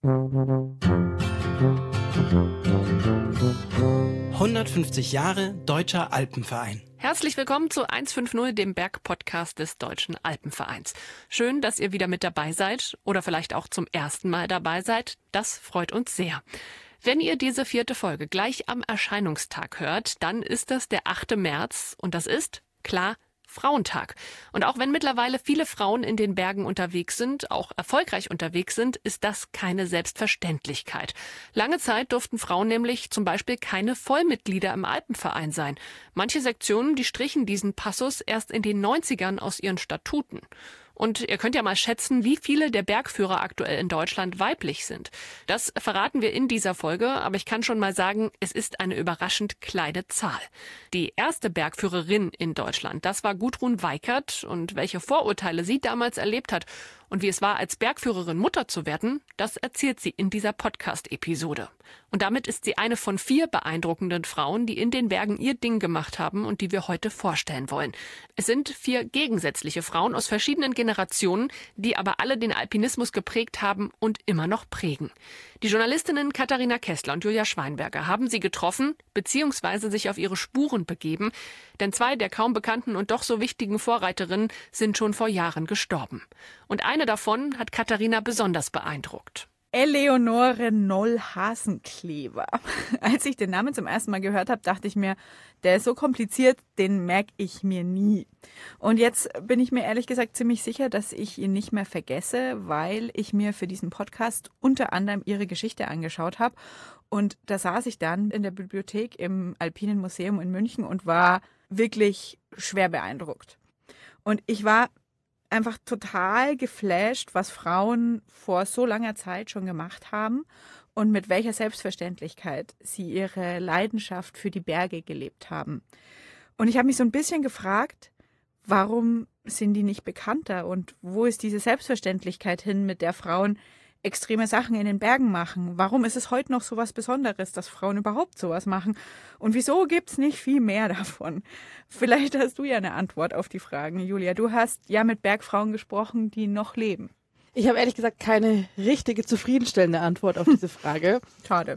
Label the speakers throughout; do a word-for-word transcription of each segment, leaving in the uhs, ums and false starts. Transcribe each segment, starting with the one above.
Speaker 1: hundertfünfzig Jahre Deutscher Alpenverein.
Speaker 2: Herzlich willkommen zu hundertfünfzig, dem Bergpodcast des Deutschen Alpenvereins. Schön, dass ihr wieder mit dabei seid oder vielleicht auch zum ersten Mal dabei seid. Das freut uns sehr. Wenn ihr diese vierte Folge gleich am Erscheinungstag hört, dann ist das der achte März und das ist, klar, Frauentag. Und auch wenn mittlerweile viele Frauen in den Bergen unterwegs sind, auch erfolgreich unterwegs sind, ist das keine Selbstverständlichkeit. Lange Zeit durften Frauen nämlich zum Beispiel keine Vollmitglieder im Alpenverein sein. Manche Sektionen, die strichen diesen Passus erst in den neunzigern aus ihren Statuten. Und ihr könnt ja mal schätzen, wie viele der Bergführer aktuell in Deutschland weiblich sind. Das verraten wir in dieser Folge, aber ich kann schon mal sagen, es ist eine überraschend kleine Zahl. Die erste Bergführerin in Deutschland, das war Gudrun Weikert. Und welche Vorurteile sie damals erlebt hat und wie es war, als Bergführerin Mutter zu werden, das erzählt sie in dieser Podcast-Episode. Und damit ist sie eine von vier beeindruckenden Frauen, die in den Bergen ihr Ding gemacht haben und die wir heute vorstellen wollen. Es sind vier gegensätzliche Frauen aus verschiedenen Generationen, die aber alle den Alpinismus geprägt haben und immer noch prägen. Die Journalistinnen Katharina Kessler und Julia Schweinberger haben sie getroffen bzw. sich auf ihre Spuren begeben, denn zwei der kaum bekannten und doch so wichtigen Vorreiterinnen sind schon vor Jahren gestorben. Und eine davon hat Katharina besonders beeindruckt.
Speaker 3: Eleonore Noll-Hasenclever. Als ich den Namen zum ersten Mal gehört habe, dachte ich mir, der ist so kompliziert, den merke ich mir nie. Und jetzt bin ich mir ehrlich gesagt ziemlich sicher, dass ich ihn nicht mehr vergesse, weil ich mir für diesen Podcast unter anderem ihre Geschichte angeschaut habe. Und da saß ich dann in der Bibliothek im Alpinen Museum in München und war wirklich schwer beeindruckt. Und ich war einfach total geflasht, was Frauen vor so langer Zeit schon gemacht haben und mit welcher Selbstverständlichkeit sie ihre Leidenschaft für die Berge gelebt haben. Und ich habe mich so ein bisschen gefragt, warum sind die nicht bekannter und wo ist diese Selbstverständlichkeit hin, mit der Frauen extreme Sachen in den Bergen machen? Warum ist es heute noch so was Besonderes, dass Frauen überhaupt sowas machen? Und wieso gibt's nicht viel mehr davon? Vielleicht hast du ja eine Antwort auf die Fragen, Julia. Du hast ja mit Bergfrauen gesprochen, die noch leben.
Speaker 4: Ich habe ehrlich gesagt keine richtige, zufriedenstellende Antwort auf diese Frage.
Speaker 3: Schade.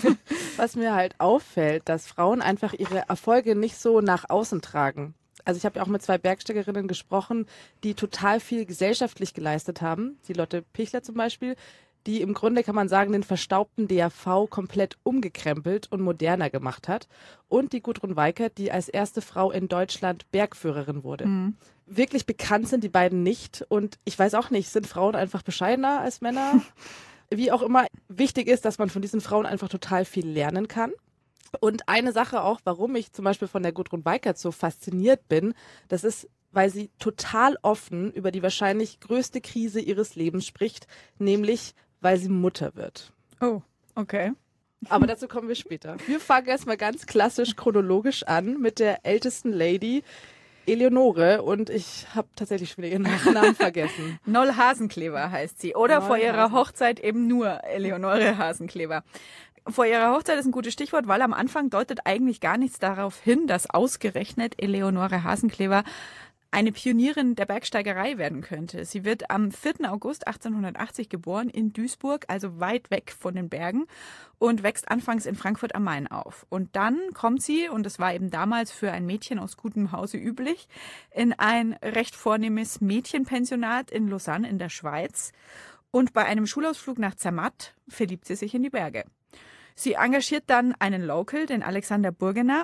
Speaker 4: Was mir halt auffällt, dass Frauen einfach ihre Erfolge nicht so nach außen tragen. Also ich habe ja auch mit zwei Bergsteigerinnen gesprochen, die total viel gesellschaftlich geleistet haben. Die Lotte Pichler zum Beispiel, die im Grunde, kann man sagen, den verstaubten D A V komplett umgekrempelt und moderner gemacht hat. Und die Gudrun Weikert, die als erste Frau in Deutschland Bergführerin wurde. Mhm. Wirklich bekannt sind die beiden nicht. Und ich weiß auch nicht, sind Frauen einfach bescheidener als Männer? Wie auch immer, wichtig ist, dass man von diesen Frauen einfach total viel lernen kann. Und eine Sache auch, warum ich zum Beispiel von der Gudrun Weikert so fasziniert bin, das ist, weil sie total offen über die wahrscheinlich größte Krise ihres Lebens spricht, nämlich weil sie Mutter wird.
Speaker 3: Oh, okay.
Speaker 4: Aber dazu kommen wir später. Wir fangen erstmal ganz klassisch chronologisch an mit der ältesten Lady, Eleonore, und ich habe tatsächlich schon wieder ihren Nachnamen vergessen.
Speaker 3: Noll-Hasenclever heißt sie. Oder Noll vor ihrer Hochzeit eben nur Eleonore Hasenclever. Vor ihrer Hochzeit ist ein gutes Stichwort, weil am Anfang deutet eigentlich gar nichts darauf hin, dass ausgerechnet Eleonore Hasenclever eine Pionierin der Bergsteigerei werden könnte. Sie wird am vierten August achtzehnhundertachtzig geboren in Duisburg, also weit weg von den Bergen, und wächst anfangs in Frankfurt am Main auf. Und dann kommt sie, und das war eben damals für ein Mädchen aus gutem Hause üblich, in ein recht vornehmes Mädchenpensionat in Lausanne in der Schweiz. Und bei einem Schulausflug nach Zermatt verliebt sie sich in die Berge. Sie engagiert dann einen Local, den Alexander Burgener.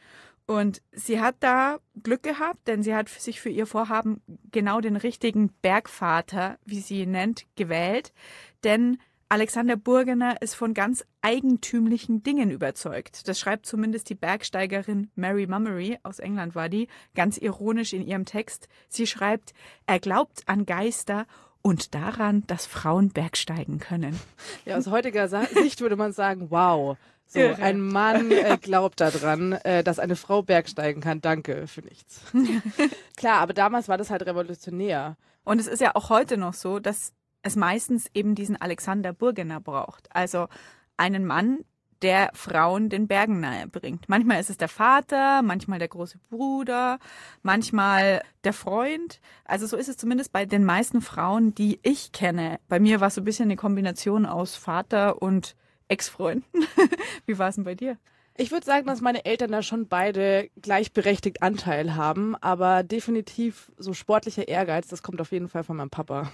Speaker 3: Und sie hat da Glück gehabt, denn sie hat sich für ihr Vorhaben genau den richtigen Bergvater, wie sie ihn nennt, gewählt. Denn Alexander Burgener ist von ganz eigentümlichen Dingen überzeugt. Das schreibt zumindest die Bergsteigerin Mary Mummery, aus England war die, ganz ironisch in ihrem Text. Sie schreibt, er glaubt an Geister und daran, dass Frauen bergsteigen können.
Speaker 4: Ja, aus heutiger Sicht würde man sagen, wow, so ein Mann äh, glaubt daran, äh, dass eine Frau bergsteigen kann. Danke für nichts. Klar, aber damals war das halt revolutionär.
Speaker 3: Und es ist ja auch heute noch so, dass es meistens eben diesen Alexander Burgener braucht. Also einen Mann, der Frauen den Bergen nahe bringt. Manchmal ist es der Vater, manchmal der große Bruder, manchmal der Freund. Also so ist es zumindest bei den meisten Frauen, die ich kenne. Bei mir war es so ein bisschen eine Kombination aus Vater und Ex-Freunden. Wie war es denn bei dir?
Speaker 4: Ich würde sagen, dass meine Eltern da schon beide gleichberechtigt Anteil haben, aber definitiv so sportlicher Ehrgeiz, das kommt auf jeden Fall von meinem Papa.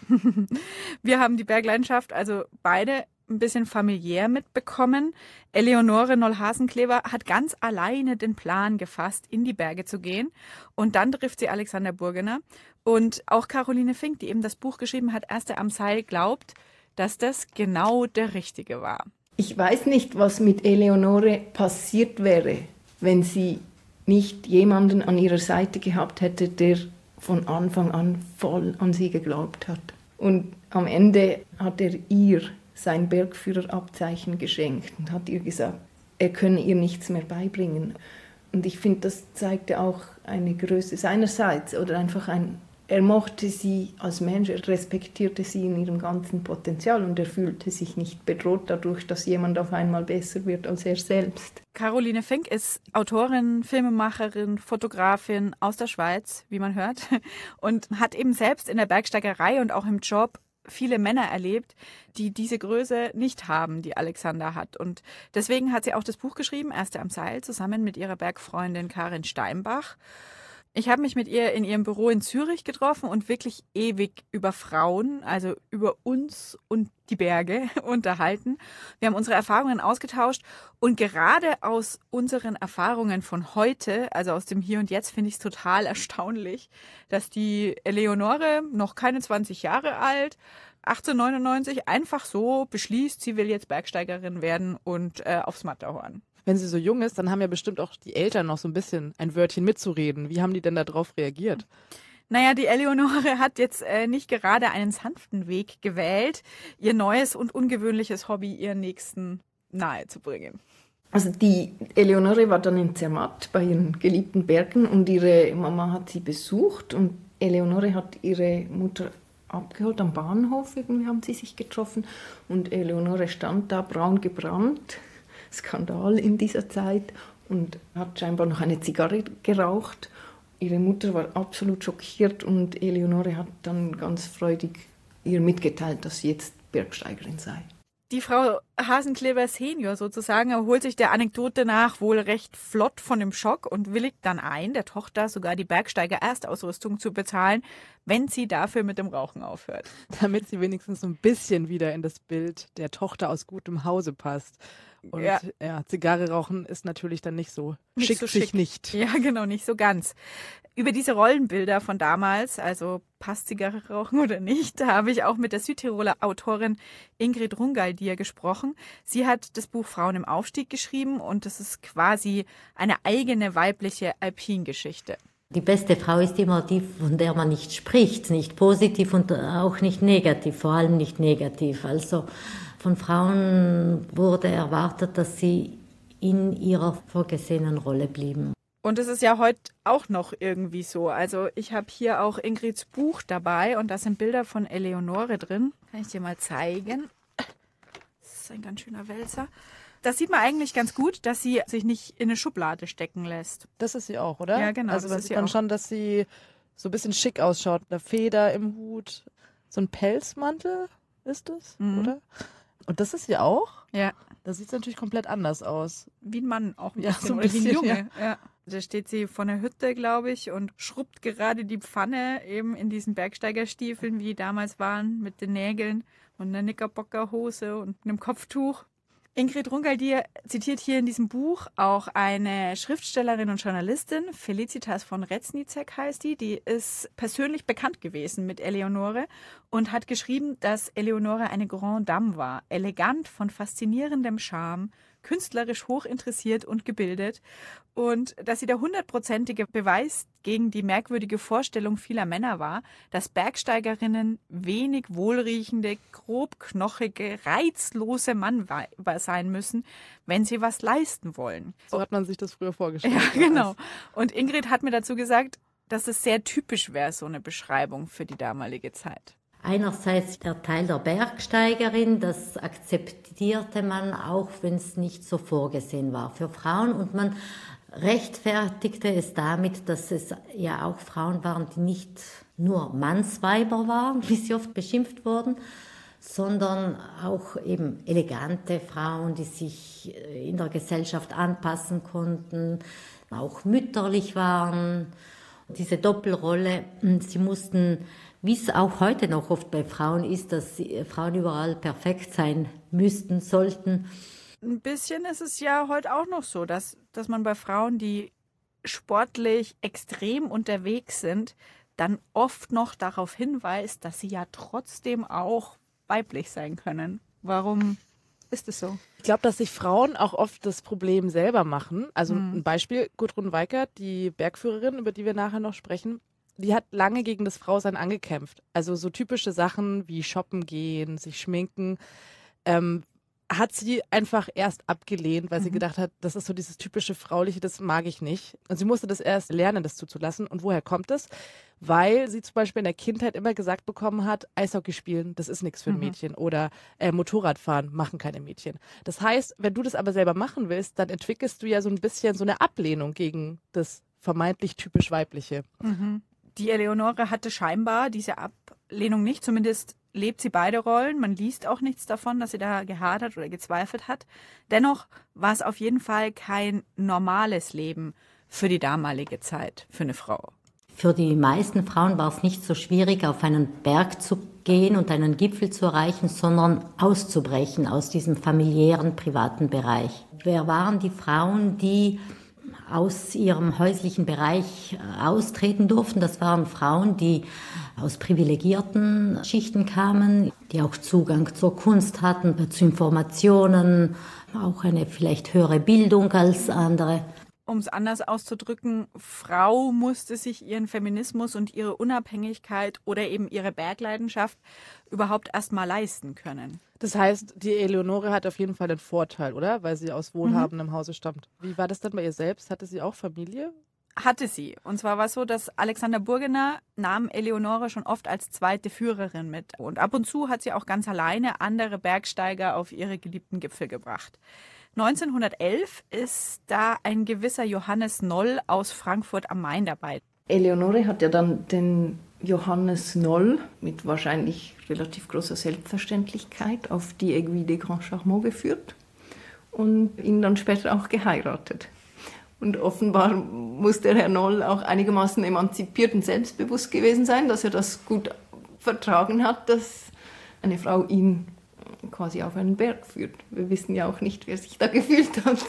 Speaker 3: Wir haben die Bergleidenschaft also beide ein bisschen familiär mitbekommen. Eleonore Noll-Hasenclever hat ganz alleine den Plan gefasst, in die Berge zu gehen. Und dann trifft sie Alexander Burgener. Und auch Caroline Fink, die eben das Buch geschrieben hat, Erste am Seil, glaubt, dass das genau der Richtige war.
Speaker 5: Ich weiß nicht, was mit Eleonore passiert wäre, wenn sie nicht jemanden an ihrer Seite gehabt hätte, der von Anfang an voll an sie geglaubt hat. Und am Ende hat er ihr sein Bergführerabzeichen geschenkt und hat ihr gesagt, er könne ihr nichts mehr beibringen. Und ich finde, das zeigte auch eine Größe seinerseits oder einfach ein, er mochte sie als Mensch, er respektierte sie in ihrem ganzen Potenzial und er fühlte sich nicht bedroht dadurch, dass jemand auf einmal besser wird als er selbst.
Speaker 3: Caroline Fink ist Autorin, Filmemacherin, Fotografin aus der Schweiz, wie man hört, und hat eben selbst in der Bergsteigerei und auch im Job viele Männer erlebt, die diese Größe nicht haben, die Alexander hat. Und deswegen hat sie auch das Buch geschrieben, Erste am Seil, zusammen mit ihrer Bergfreundin Karin Steinbach. Ich habe mich mit ihr in ihrem Büro in Zürich getroffen und wirklich ewig über Frauen, also über uns und die Berge unterhalten. Wir haben unsere Erfahrungen ausgetauscht und gerade aus unseren Erfahrungen von heute, also aus dem Hier und Jetzt, finde ich es total erstaunlich, dass die Eleonore, noch keine zwanzig Jahre alt, achtzehnhundertneunundneunzig einfach so beschließt, sie will jetzt Bergsteigerin werden und äh, aufs Matterhorn.
Speaker 4: Wenn sie so jung ist, dann haben ja bestimmt auch die Eltern noch so ein bisschen ein Wörtchen mitzureden. Wie haben die denn darauf reagiert?
Speaker 3: Naja, die Eleonore hat jetzt äh, nicht gerade einen sanften Weg gewählt, ihr neues und ungewöhnliches Hobby ihren Nächsten nahezubringen.
Speaker 5: Also die Eleonore war dann in Zermatt bei ihren geliebten Bergen und ihre Mama hat sie besucht und Eleonore hat ihre Mutter abgeholt am Bahnhof, irgendwie haben sie sich getroffen und Eleonore stand da braun gebrannt. Skandal in dieser Zeit und hat scheinbar noch eine Zigarre geraucht. Ihre Mutter war absolut schockiert und Eleonore hat dann ganz freudig ihr mitgeteilt, dass sie jetzt Bergsteigerin sei.
Speaker 3: Die Frau Hasenclever Senior sozusagen erholt sich der Anekdote nach wohl recht flott von dem Schock und willigt dann ein, der Tochter sogar die Bergsteiger-Erstausrüstung zu bezahlen, wenn sie dafür mit dem Rauchen aufhört.
Speaker 4: Damit sie wenigstens so ein bisschen wieder in das Bild der Tochter aus gutem Hause passt. Und ja. ja, Zigarre rauchen ist natürlich dann nicht so,
Speaker 3: nicht
Speaker 4: schickt
Speaker 3: so
Speaker 4: sich
Speaker 3: schick.
Speaker 4: nicht.
Speaker 3: Ja, genau, nicht so ganz. Über diese Rollenbilder von damals, also passt Zigarre rauchen oder nicht, da habe ich auch mit der Südtiroler Autorin Ingrid Rungaldier gesprochen. Sie hat das Buch Frauen im Aufstieg geschrieben und das ist quasi eine eigene weibliche Alpingeschichte.
Speaker 6: Die beste Frau ist immer die, von der man nicht spricht, nicht positiv und auch nicht negativ, vor allem nicht negativ. Also von Frauen wurde erwartet, dass sie in ihrer vorgesehenen Rolle blieben.
Speaker 3: Und es ist ja heute auch noch irgendwie so. Also ich habe hier auch Ingrids Buch dabei und da sind Bilder von Eleonore drin. Kann ich dir mal zeigen. Das ist ein ganz schöner Wälzer. Das sieht man eigentlich ganz gut, dass sie sich nicht in eine Schublade stecken lässt.
Speaker 4: Das ist sie auch, oder?
Speaker 3: Ja, genau.
Speaker 4: Also
Speaker 3: das
Speaker 4: das
Speaker 3: ist
Speaker 4: sieht man
Speaker 3: auch.
Speaker 4: schon, dass sie so ein bisschen schick ausschaut. Eine Feder im Hut, so ein Pelzmantel ist das,
Speaker 3: Mhm.
Speaker 4: oder? Und das ist sie auch?
Speaker 3: Ja.
Speaker 4: Da sieht es natürlich komplett anders aus.
Speaker 3: Wie ein Mann auch ein
Speaker 4: Ja,
Speaker 3: bisschen.
Speaker 4: so ein
Speaker 3: Oder wie ein
Speaker 4: bisschen,
Speaker 3: Junge. Ja. Da steht sie vor einer Hütte, glaube ich, und schrubbt gerade die Pfanne eben in diesen Bergsteigerstiefeln, wie die damals waren, mit den Nägeln und einer Knickerbockerhose und einem Kopftuch. Ingrid Rungaldier zitiert hier in diesem Buch auch eine Schriftstellerin und Journalistin, Felicitas von Retznicek heißt die, die ist persönlich bekannt gewesen mit Eleonore und hat geschrieben, dass Eleonore eine Grande Dame war, elegant, von faszinierendem Charme, künstlerisch hochinteressiert und gebildet und dass sie der hundertprozentige Beweis gegen die merkwürdige Vorstellung vieler Männer war, dass Bergsteigerinnen wenig wohlriechende, grobknochige, reizlose Mann sein müssen, wenn sie was leisten wollen.
Speaker 4: So hat man sich das früher vorgestellt.
Speaker 3: Ja, genau. Und Ingrid hat mir dazu gesagt, dass es sehr typisch wäre, so eine Beschreibung für die damalige Zeit.
Speaker 6: Einerseits der Teil der Bergsteigerin, das akzeptierte man auch, wenn es nicht so vorgesehen war für Frauen. Und man rechtfertigte es damit, dass es ja auch Frauen waren, die nicht nur Mannsweiber waren, wie sie oft beschimpft wurden, sondern auch eben elegante Frauen, die sich in der Gesellschaft anpassen konnten, auch mütterlich waren. Diese Doppelrolle, sie mussten, wie es auch heute noch oft bei Frauen ist, dass Frauen überall perfekt sein müssten, sollten.
Speaker 3: Ein bisschen ist es ja heute auch noch so, dass, dass man bei Frauen, die sportlich extrem unterwegs sind, dann oft noch darauf hinweist, dass sie ja trotzdem auch weiblich sein können. Warum ist es so?
Speaker 4: Ich glaube, dass sich Frauen auch oft das Problem selber machen. Also
Speaker 3: Mhm.
Speaker 4: ein Beispiel, Gudrun Weikert, die Bergführerin, über die wir nachher noch sprechen, die hat lange gegen das Frausein angekämpft. Also so typische Sachen wie shoppen gehen, sich schminken, ähm, hat sie einfach erst abgelehnt, weil mhm. sie gedacht hat, das ist so dieses typische Frauliche, das mag ich nicht. Und sie musste das erst lernen, das zuzulassen. Und woher kommt es? Weil sie zum Beispiel in der Kindheit immer gesagt bekommen hat, Eishockey spielen, das ist nichts für ein
Speaker 3: Mhm.
Speaker 4: Mädchen. Oder äh, Motorradfahren machen keine Mädchen. Das heißt, wenn du das aber selber machen willst, dann entwickelst du ja so ein bisschen so eine Ablehnung gegen das vermeintlich typisch Weibliche.
Speaker 3: Mhm. Die Eleonore hatte scheinbar diese Ablehnung nicht, zumindest lebt sie beide Rollen. Man liest auch nichts davon, dass sie da gehadert oder gezweifelt hat. Dennoch war es auf jeden Fall kein normales Leben für die damalige Zeit, für eine Frau.
Speaker 6: Für die meisten Frauen war es nicht so schwierig, auf einen Berg zu gehen und einen Gipfel zu erreichen, sondern auszubrechen aus diesem familiären, privaten Bereich. Wer waren die Frauen, die aus ihrem häuslichen Bereich austreten durften? Das waren Frauen, die aus privilegierten Schichten kamen, die auch Zugang zur Kunst hatten, zu Informationen, auch eine vielleicht höhere Bildung als andere.
Speaker 3: Um es anders auszudrücken, Frau musste sich ihren Feminismus und ihre Unabhängigkeit oder eben ihre Bergleidenschaft überhaupt erst mal leisten können.
Speaker 4: Das heißt, die Eleonore hat auf jeden Fall einen Vorteil, oder? Weil sie aus wohlhabendem mhm. Hause stammt. Wie war das dann bei ihr selbst? Hatte sie auch Familie?
Speaker 3: Hatte sie. Und zwar war es so, dass Alexander Burgener nahm Eleonore schon oft als zweite Führerin mit. Und ab und zu hat sie auch ganz alleine andere Bergsteiger auf ihre geliebten Gipfel gebracht. neunzehnhundertelf ist da ein gewisser Johannes Noll aus Frankfurt am Main dabei.
Speaker 5: Eleonore hat ja dann den Johannes Noll mit wahrscheinlich relativ großer Selbstverständlichkeit auf die Aiguille des Grands Charmaux geführt und ihn dann später auch geheiratet. Und offenbar muss der Herr Noll auch einigermaßen emanzipiert und selbstbewusst gewesen sein, dass er das gut vertragen hat, dass eine Frau ihn quasi auf einen Berg führt. Wir wissen ja auch nicht, wer sich da gefühlt hat.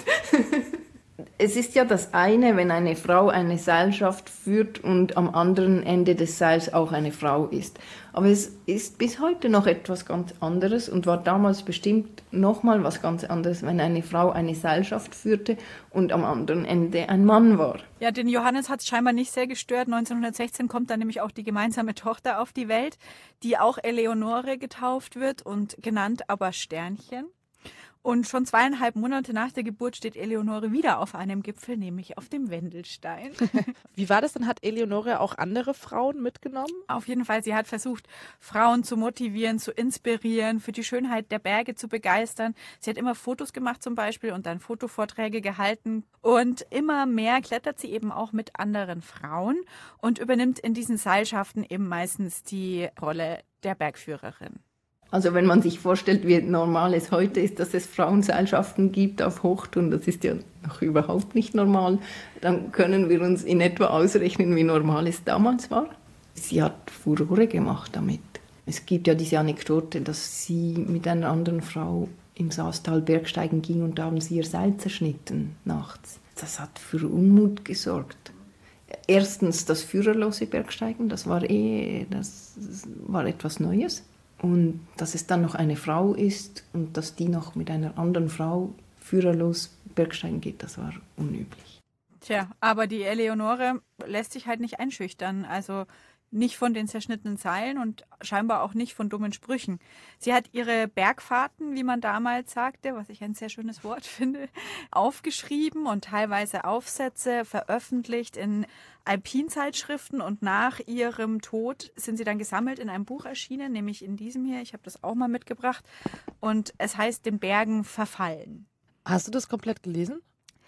Speaker 5: Es ist ja das eine, wenn eine Frau eine Seilschaft führt und am anderen Ende des Seils auch eine Frau ist. Aber es ist bis heute noch etwas ganz anderes und war damals bestimmt nochmal was ganz anderes, wenn eine Frau eine Seilschaft führte und am anderen Ende ein Mann war.
Speaker 3: Ja, den Johannes hat es scheinbar nicht sehr gestört. neunzehnhundertsechzehn kommt dann nämlich auch die gemeinsame Tochter auf die Welt, die auch Eleonore getauft wird und genannt aber Sternchen. Und schon zweieinhalb Monate nach der Geburt steht Eleonore wieder auf einem Gipfel, nämlich auf dem Wendelstein.
Speaker 4: Wie war das denn? Hat Eleonore auch andere Frauen mitgenommen?
Speaker 3: Auf jeden Fall, sie hat versucht, Frauen zu motivieren, zu inspirieren, für die Schönheit der Berge zu begeistern. Sie hat immer Fotos gemacht zum Beispiel und dann Fotovorträge gehalten. Und immer mehr klettert sie eben auch mit anderen Frauen und übernimmt in diesen Seilschaften eben meistens die Rolle der Bergführerin.
Speaker 5: Also wenn man sich vorstellt, wie normal es heute ist, dass es Frauenseilschaften gibt auf Hochtouren, das ist ja noch überhaupt nicht normal, dann können wir uns in etwa ausrechnen, wie normal es damals war. Sie hat Furore gemacht damit. Es gibt ja diese Anekdote, dass sie mit einer anderen Frau im Saastal Bergsteigen ging und da haben sie ihr Seil zerschnitten nachts. Das hat für Unmut gesorgt. Erstens das führerlose Bergsteigen, das war eh, das war etwas Neues. Und dass es dann noch eine Frau ist und dass die noch mit einer anderen Frau führerlos Bergsteigen geht, das war unüblich.
Speaker 3: Tja, aber die Eleonore lässt sich halt nicht einschüchtern. Also nicht von den zerschnittenen Zeilen und scheinbar auch nicht von dummen Sprüchen. Sie hat ihre Bergfahrten, wie man damals sagte, was ich ein sehr schönes Wort finde, aufgeschrieben und teilweise Aufsätze veröffentlicht in Alpinzeitschriften, und nach ihrem Tod sind sie dann gesammelt in einem Buch erschienen, nämlich in diesem hier. Ich habe das auch mal mitgebracht und es heißt "Den Bergen verfallen".
Speaker 4: Hast du das komplett gelesen?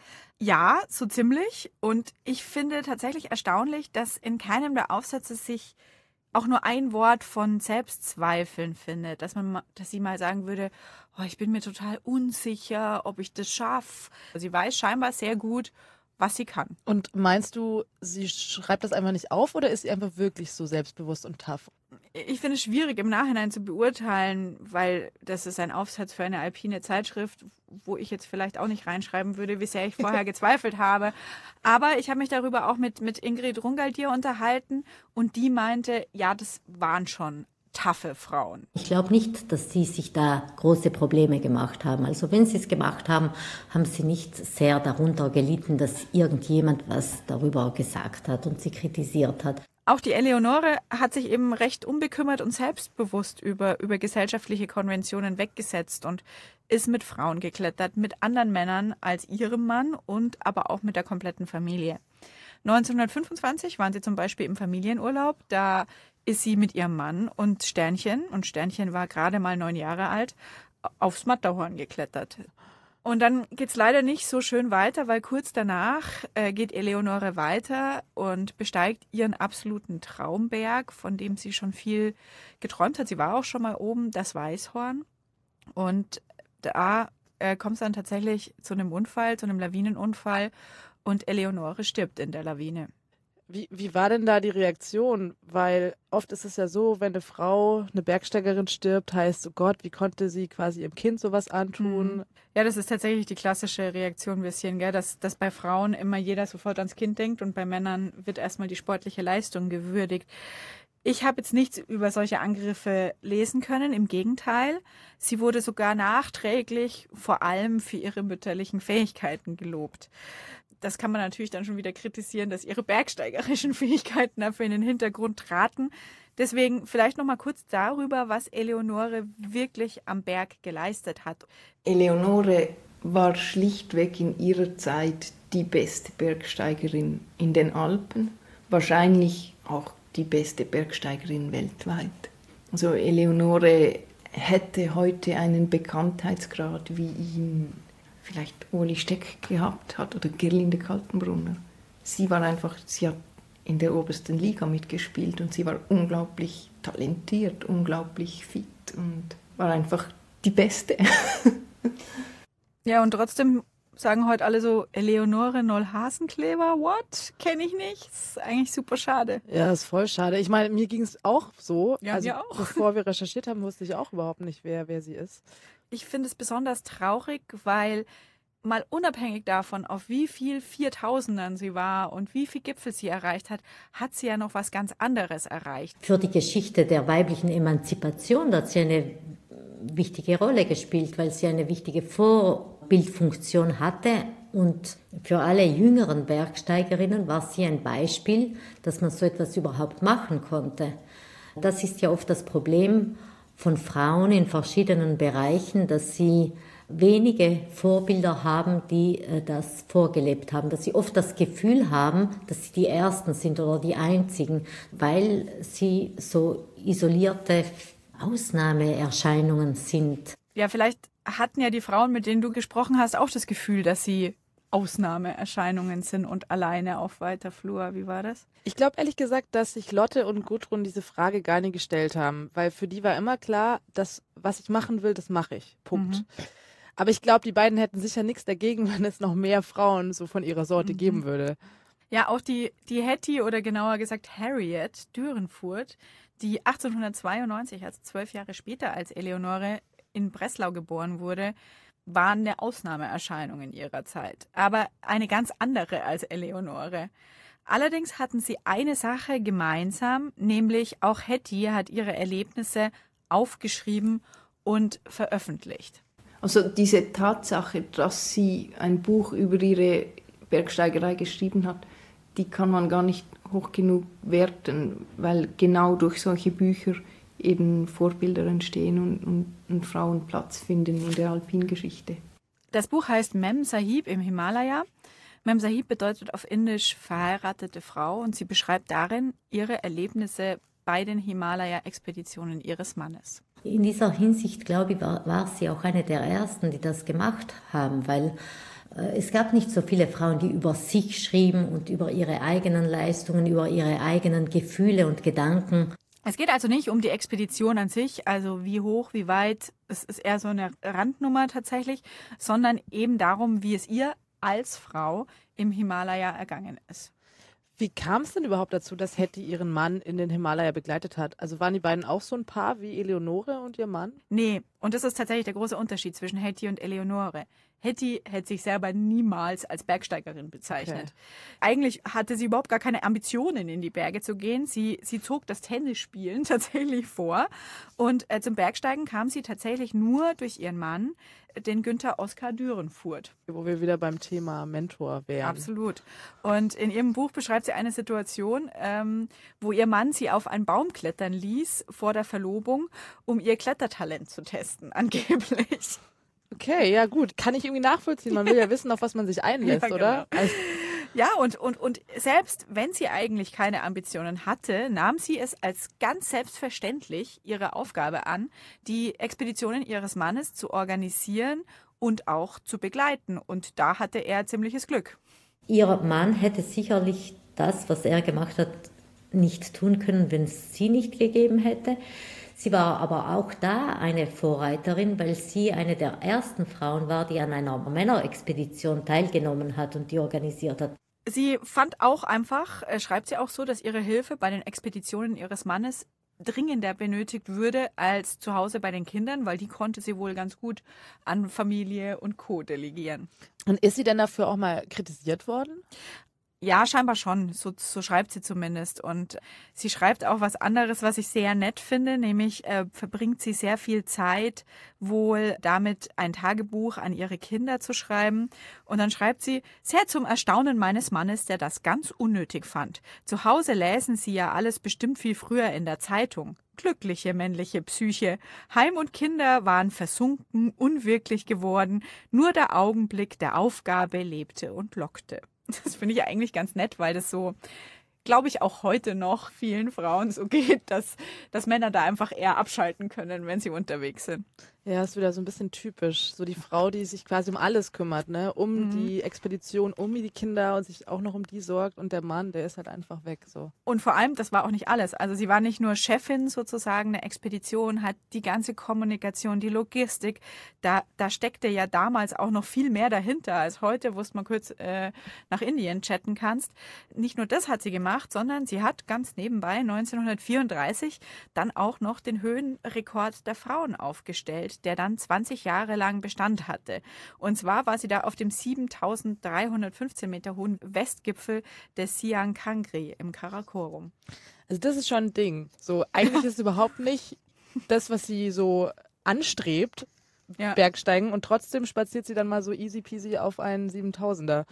Speaker 3: Ja, so ziemlich. Und ich finde tatsächlich erstaunlich, dass in keinem der Aufsätze sich auch nur ein Wort von Selbstzweifeln findet, dass man, dass sie mal sagen würde, oh, ich bin mir total unsicher, ob ich das schaffe. Sie weiß scheinbar sehr gut, was sie kann.
Speaker 4: Und meinst du, sie schreibt das einfach nicht auf oder ist sie einfach wirklich so selbstbewusst und tough?
Speaker 3: Ich finde es schwierig im Nachhinein zu beurteilen, weil das ist ein Aufsatz für eine alpine Zeitschrift, wo ich jetzt vielleicht auch nicht reinschreiben würde, wie sehr ich vorher gezweifelt habe. Aber ich habe mich darüber auch mit, mit Ingrid Rungaldier unterhalten und die meinte, ja, das waren schon taffe Frauen.
Speaker 6: Ich glaube nicht, dass sie sich da große Probleme gemacht haben. Also wenn sie es gemacht haben, haben sie nicht sehr darunter gelitten, dass irgendjemand was darüber gesagt hat und sie kritisiert hat.
Speaker 3: Auch die Eleonore hat sich eben recht unbekümmert und selbstbewusst über, über gesellschaftliche Konventionen weggesetzt und ist mit Frauen geklettert, mit anderen Männern als ihrem Mann und aber auch mit der kompletten Familie. neunzehnhundertfünfundzwanzig waren sie zum Beispiel im Familienurlaub, da ist sie mit ihrem Mann und Sternchen, und Sternchen war gerade mal neun Jahre alt, aufs Matterhorn geklettert. Und dann geht's leider nicht so schön weiter, weil kurz danach äh, geht Eleonore weiter und besteigt ihren absoluten Traumberg, von dem sie schon viel geträumt hat. Sie war auch schon mal oben, das Weißhorn. Und da äh, kommt es dann tatsächlich zu einem Unfall, zu einem Lawinenunfall, und Eleonore stirbt in der Lawine.
Speaker 4: Wie, wie war denn da die Reaktion? Weil oft ist es ja so, wenn eine Frau, eine Bergsteigerin stirbt, heißt, oh Gott, wie konnte sie quasi ihrem Kind sowas antun?
Speaker 3: Ja, das ist tatsächlich die klassische Reaktion ein bisschen, gell? Dass, dass bei Frauen immer jeder sofort ans Kind denkt und bei Männern wird erstmal die sportliche Leistung gewürdigt. Ich habe jetzt nichts über solche Angriffe lesen können, im Gegenteil. Sie wurde sogar nachträglich vor allem für ihre mütterlichen Fähigkeiten gelobt. Das kann man natürlich dann schon wieder kritisieren, dass ihre bergsteigerischen Fähigkeiten dafür in den Hintergrund traten. Deswegen vielleicht noch mal kurz darüber, was Eleonore wirklich am Berg geleistet hat.
Speaker 5: Eleonore war schlichtweg in ihrer Zeit die beste Bergsteigerin in den Alpen, wahrscheinlich auch die beste Bergsteigerin weltweit. Also Eleonore hätte heute einen Bekanntheitsgrad, wie ihn vielleicht Uli Steck gehabt hat oder Gerlinde Kaltenbrunner. Sie war einfach, sie hat in der obersten Liga mitgespielt und sie war unglaublich talentiert, unglaublich fit und war einfach die Beste.
Speaker 3: Ja, und trotzdem sagen heute alle so, Eleonore Noll-Hasenkleber, what? Kenne ich nicht. Das ist eigentlich super schade.
Speaker 4: Ja, ist voll schade. Ich meine, mir ging es auch so.
Speaker 3: Ja,
Speaker 4: also
Speaker 3: mir auch.
Speaker 4: Bevor wir recherchiert haben, wusste ich auch überhaupt nicht, wer, wer sie ist.
Speaker 3: Ich finde es besonders traurig, weil mal unabhängig davon, auf wie viel Viertausendern sie war und wie viel Gipfel sie erreicht hat, hat sie ja noch was ganz anderes erreicht.
Speaker 6: Für die Geschichte der weiblichen Emanzipation hat sie eine wichtige Rolle gespielt, weil sie eine wichtige Vorbildfunktion hatte. Und für alle jüngeren Bergsteigerinnen war sie ein Beispiel, dass man so etwas überhaupt machen konnte. Das ist ja oft das Problem von Frauen in verschiedenen Bereichen, dass sie wenige Vorbilder haben, die äh, das vorgelebt haben, dass sie oft das Gefühl haben, dass sie die Ersten sind oder die Einzigen, weil sie so isolierte Ausnahmeerscheinungen sind.
Speaker 3: Ja, vielleicht hatten ja die Frauen, mit denen du gesprochen hast, auch das Gefühl, dass sie Ausnahmeerscheinungen sind und alleine auf weiter Flur. Wie war das?
Speaker 4: Ich glaube ehrlich gesagt, dass sich Lotte und Gudrun diese Frage gar nicht gestellt haben, weil für die war immer klar, dass was ich machen will, das mache ich. Punkt. Mhm. Aber ich glaube, die beiden hätten sicher nichts dagegen, wenn es noch mehr Frauen so von ihrer Sorte mhm. geben würde.
Speaker 3: Ja, auch die, die Hetty oder genauer gesagt Harriet Dürrenfurt, die achtzehnhundertzweiundneunzig, also zwölf Jahre später als Eleonore, in Breslau geboren wurde, war eine Ausnahmeerscheinung in ihrer Zeit. Aber eine ganz andere als Eleonore. Allerdings hatten sie eine Sache gemeinsam, nämlich auch Hetty hat ihre Erlebnisse aufgeschrieben und veröffentlicht.
Speaker 5: Also diese Tatsache, dass sie ein Buch über ihre Bergsteigerei geschrieben hat, die kann man gar nicht hoch genug werten, weil genau durch solche Bücher eben Vorbilder entstehen und, und, und Frauen Platz finden in der Alpingeschichte.
Speaker 3: Das Buch heißt Mem Sahib im Himalaya. Mem Sahib bedeutet auf Indisch verheiratete Frau und sie beschreibt darin ihre Erlebnisse bei den Himalaya-Expeditionen ihres Mannes.
Speaker 6: In dieser Hinsicht, glaube ich, war, war sie auch eine der Ersten, die das gemacht haben, weil äh, es gab nicht so viele Frauen, die über sich schrieben und über ihre eigenen Leistungen, über ihre eigenen Gefühle und Gedanken.
Speaker 3: Es geht also nicht um die Expedition an sich, also wie hoch, wie weit, es ist eher so eine Randnummer tatsächlich, sondern eben darum, wie es ihr als Frau im Himalaya ergangen ist.
Speaker 4: Wie kam es denn überhaupt dazu, dass Hetty ihren Mann in den Himalaya begleitet hat? Also waren die beiden auch so ein Paar wie Eleonore und ihr Mann?
Speaker 3: Nee, und das ist tatsächlich der große Unterschied zwischen Hetty und Eleonore. Hetty hätte sich selber niemals als Bergsteigerin bezeichnet. Okay. Eigentlich hatte sie überhaupt gar keine Ambitionen, in die Berge zu gehen. Sie, sie zog das Tennisspielen tatsächlich vor. Und äh, zum Bergsteigen kam sie tatsächlich nur durch ihren Mann, den Günther Oskar Dürenfurt.
Speaker 4: Wo wir wieder beim Thema Mentor wären.
Speaker 3: Absolut. Und in ihrem Buch beschreibt sie eine Situation, ähm, wo ihr Mann sie auf einen Baum klettern ließ vor der Verlobung, um ihr Klettertalent zu testen, angeblich.
Speaker 4: Okay, ja gut. Kann ich irgendwie nachvollziehen. Man will ja wissen, auf was man sich einlässt, ja, genau. Oder? Also
Speaker 3: ja, und, und, und selbst wenn sie eigentlich keine Ambitionen hatte, nahm sie es als ganz selbstverständlich ihre Aufgabe an, die Expeditionen ihres Mannes zu organisieren und auch zu begleiten. Und da hatte er ziemliches Glück.
Speaker 6: Ihr Mann hätte sicherlich das, was er gemacht hat, nicht tun können, wenn es sie nicht gegeben hätte. Sie war aber auch da eine Vorreiterin, weil sie eine der ersten Frauen war, die an einer Männerexpedition teilgenommen hat und die organisiert hat.
Speaker 3: Sie fand auch einfach, äh, schreibt sie auch so, dass ihre Hilfe bei den Expeditionen ihres Mannes dringender benötigt würde als zu Hause bei den Kindern, weil die konnte sie wohl ganz gut an Familie und Co. delegieren.
Speaker 4: Und ist sie denn dafür auch mal kritisiert worden?
Speaker 3: Ja, scheinbar schon. So, so schreibt sie zumindest. Und sie schreibt auch was anderes, was ich sehr nett finde, nämlich äh, verbringt sie sehr viel Zeit wohl damit, ein Tagebuch an ihre Kinder zu schreiben. Und dann schreibt sie, sehr zum Erstaunen meines Mannes, der das ganz unnötig fand. Zu Hause lesen sie ja alles bestimmt viel früher in der Zeitung. Glückliche männliche Psyche. Heim und Kinder waren versunken, unwirklich geworden. Nur der Augenblick der Aufgabe lebte und lockte. Das finde ich eigentlich ganz nett, weil das so, glaube ich, auch heute noch vielen Frauen so geht, dass, dass Männer da einfach eher abschalten können, wenn sie unterwegs sind.
Speaker 4: Ja, ist wieder so ein bisschen typisch. So die Frau, die sich quasi um alles kümmert, ne? Um mhm. die Expedition, um die Kinder und sich auch noch um die sorgt. Und der Mann, der ist halt einfach weg. So.
Speaker 3: Und vor allem, das war auch nicht alles. Also sie war nicht nur Chefin sozusagen der Expedition, hat die ganze Kommunikation, die Logistik. Da, da steckte ja damals auch noch viel mehr dahinter als heute, wo du mal kurz äh, nach Indien chatten kannst. Nicht nur das hat sie gemacht, sondern sie hat ganz nebenbei neunzehnhundertvierunddreißig dann auch noch den Höhenrekord der Frauen aufgestellt, der dann zwanzig Jahre lang Bestand hatte. Und zwar war sie da auf dem siebentausenddreihundertfünfzehn Meter hohen Westgipfel des Siang Kangri im Karakorum.
Speaker 4: Also das ist schon ein Ding. So, eigentlich ist es überhaupt nicht das, was sie so anstrebt, ja. Bergsteigen, und trotzdem spaziert sie dann mal so easy peasy auf einen siebentausender.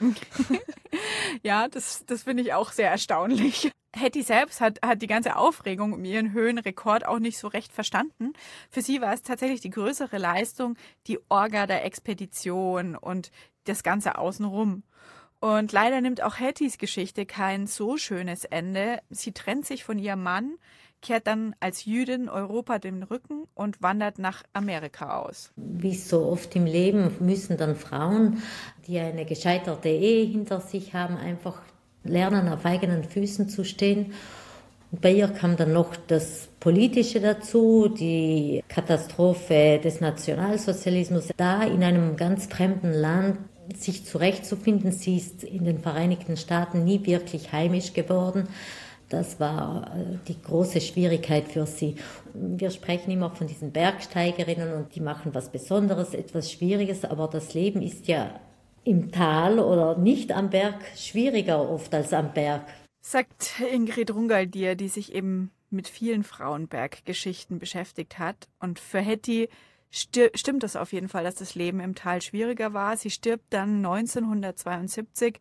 Speaker 3: Ja, das, das finde ich auch sehr erstaunlich. Hetty selbst hat, hat die ganze Aufregung um ihren Höhenrekord auch nicht so recht verstanden. Für sie war es tatsächlich die größere Leistung, die Orga der Expedition und das Ganze außenrum. Und leider nimmt auch Hettys Geschichte kein so schönes Ende. Sie trennt sich von ihrem Mann, kehrt dann als Jüdin Europa den Rücken und wandert nach Amerika aus.
Speaker 6: Wie so oft im Leben müssen dann Frauen, die eine gescheiterte Ehe hinter sich haben, einfach lernen, auf eigenen Füßen zu stehen. Und bei ihr kam dann noch das Politische dazu, die Katastrophe des Nationalsozialismus. Da in einem ganz fremden Land sich zurechtzufinden, sie ist in den Vereinigten Staaten nie wirklich heimisch geworden. Das war die große Schwierigkeit für sie. Wir sprechen immer von diesen Bergsteigerinnen und die machen was Besonderes, etwas Schwieriges, aber das Leben ist ja im Tal oder nicht am Berg schwieriger oft als am Berg.
Speaker 3: Sagt Ingrid Rungaldier, die sich eben mit vielen Frauenberggeschichten beschäftigt hat. Und für Hetty stir- stimmt das auf jeden Fall, dass das Leben im Tal schwieriger war. Sie stirbt dann neunzehnhundertzweiundsiebzig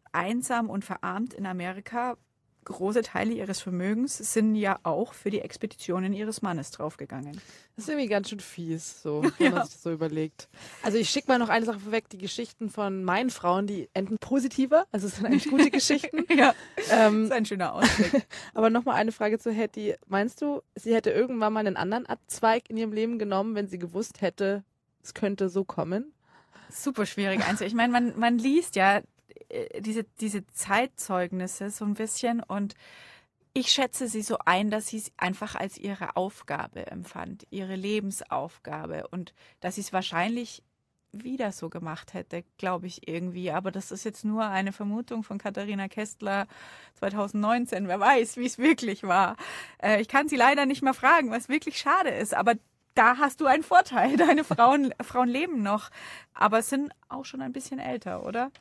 Speaker 3: einsam und verarmt in Amerika. Große Teile ihres Vermögens sind ja auch für die Expeditionen ihres Mannes draufgegangen.
Speaker 4: Das ist irgendwie ganz schön fies, so, wenn
Speaker 3: Ja.
Speaker 4: man sich das so überlegt. Also ich schicke mal noch eine Sache vorweg, die Geschichten von meinen Frauen, die enden positiver, also es sind eigentlich gute Geschichten.
Speaker 3: Ja,
Speaker 4: Ähm,
Speaker 3: das ist ein schöner Ausblick.
Speaker 4: aber nochmal eine Frage zu Hattie. Meinst du, sie hätte irgendwann mal einen anderen Abzweig in ihrem Leben genommen, wenn sie gewusst hätte, es könnte so kommen?
Speaker 3: Super schwierig einzusehen. Ich meine, man, man liest ja äh, diese, diese Zeitzeugnisse so ein bisschen und ich schätze sie so ein, dass sie es einfach als ihre Aufgabe empfand, ihre Lebensaufgabe und dass sie es wahrscheinlich wieder so gemacht hätte, glaube ich irgendwie. Aber das ist jetzt nur eine Vermutung von Katharina Kästler zwanzig neunzehn. Wer weiß, wie es wirklich war. Äh, ich kann sie leider nicht mehr fragen, was wirklich schade ist. Aber da hast du einen Vorteil. Deine Frauen, Frauen leben noch, aber sind auch schon ein bisschen älter, oder?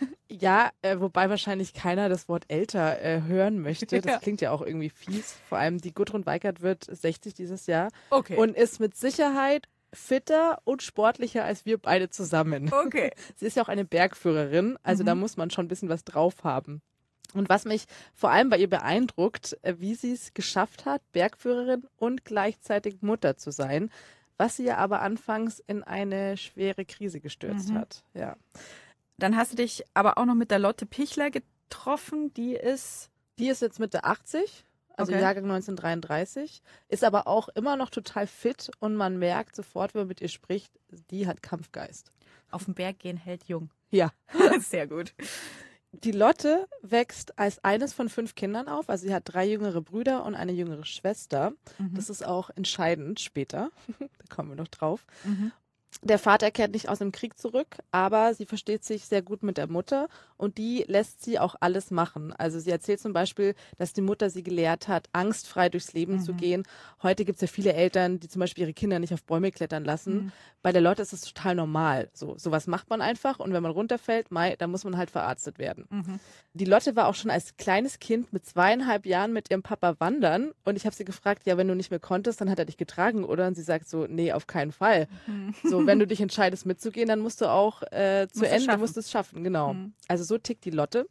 Speaker 4: Ja, äh, wobei wahrscheinlich keiner das Wort älter äh, hören möchte. Das
Speaker 3: Ja.
Speaker 4: klingt ja auch irgendwie fies. Vor allem die Gudrun Weikert wird sechzig dieses Jahr
Speaker 3: Okay.
Speaker 4: und ist mit Sicherheit fitter und sportlicher als wir beide zusammen.
Speaker 3: Okay.
Speaker 4: Sie ist ja auch eine Bergführerin, also
Speaker 3: Mhm.
Speaker 4: da muss man schon ein bisschen was drauf haben. Und was mich vor allem bei ihr beeindruckt, äh, wie sie es geschafft hat, Bergführerin und gleichzeitig Mutter zu sein, was sie ja aber anfangs in eine schwere Krise gestürzt
Speaker 3: Mhm.
Speaker 4: hat. Ja.
Speaker 3: Dann hast du dich aber auch noch mit der Lotte Pichler getroffen. Die ist,
Speaker 4: Die ist jetzt Mitte achtzig, also
Speaker 3: Okay.
Speaker 4: Jahrgang neunzehnhundertdreiunddreißig, ist aber auch immer noch total fit und man merkt sofort, wenn man mit ihr spricht, die hat Kampfgeist.
Speaker 3: auf den Berg gehen hält jung.
Speaker 4: Ja.
Speaker 3: Sehr gut.
Speaker 4: Die Lotte wächst als eines von fünf Kindern auf. Also sie hat drei jüngere Brüder und eine jüngere Schwester.
Speaker 3: Mhm.
Speaker 4: Das ist auch entscheidend später. Da kommen wir noch drauf.
Speaker 3: Mhm.
Speaker 4: Der Vater kehrt nicht aus dem Krieg zurück, aber sie versteht sich sehr gut mit der Mutter und die lässt sie auch alles machen. Also sie erzählt zum Beispiel, dass die Mutter sie gelehrt hat, angstfrei durchs Leben
Speaker 3: Mhm.
Speaker 4: zu gehen. Heute gibt es ja viele Eltern, die zum Beispiel ihre Kinder nicht auf Bäume klettern lassen.
Speaker 3: Mhm.
Speaker 4: Bei der Lotte ist es total normal. So, sowas macht man einfach und wenn man runterfällt, mei, dann muss man halt verarztet werden.
Speaker 3: Mhm.
Speaker 4: Die Lotte war auch schon als kleines Kind mit zweieinhalb Jahren mit ihrem Papa wandern und ich habe sie gefragt, ja, wenn du nicht mehr konntest, dann hat er dich getragen, oder? Und sie sagt so, nee, auf keinen Fall.
Speaker 3: Mhm.
Speaker 4: So, wenn du dich entscheidest mitzugehen, dann musst du auch äh, zu
Speaker 3: Musst es
Speaker 4: Ende,
Speaker 3: schaffen.
Speaker 4: musst es schaffen, genau.
Speaker 3: Mhm.
Speaker 4: Also so tickt die Lotte.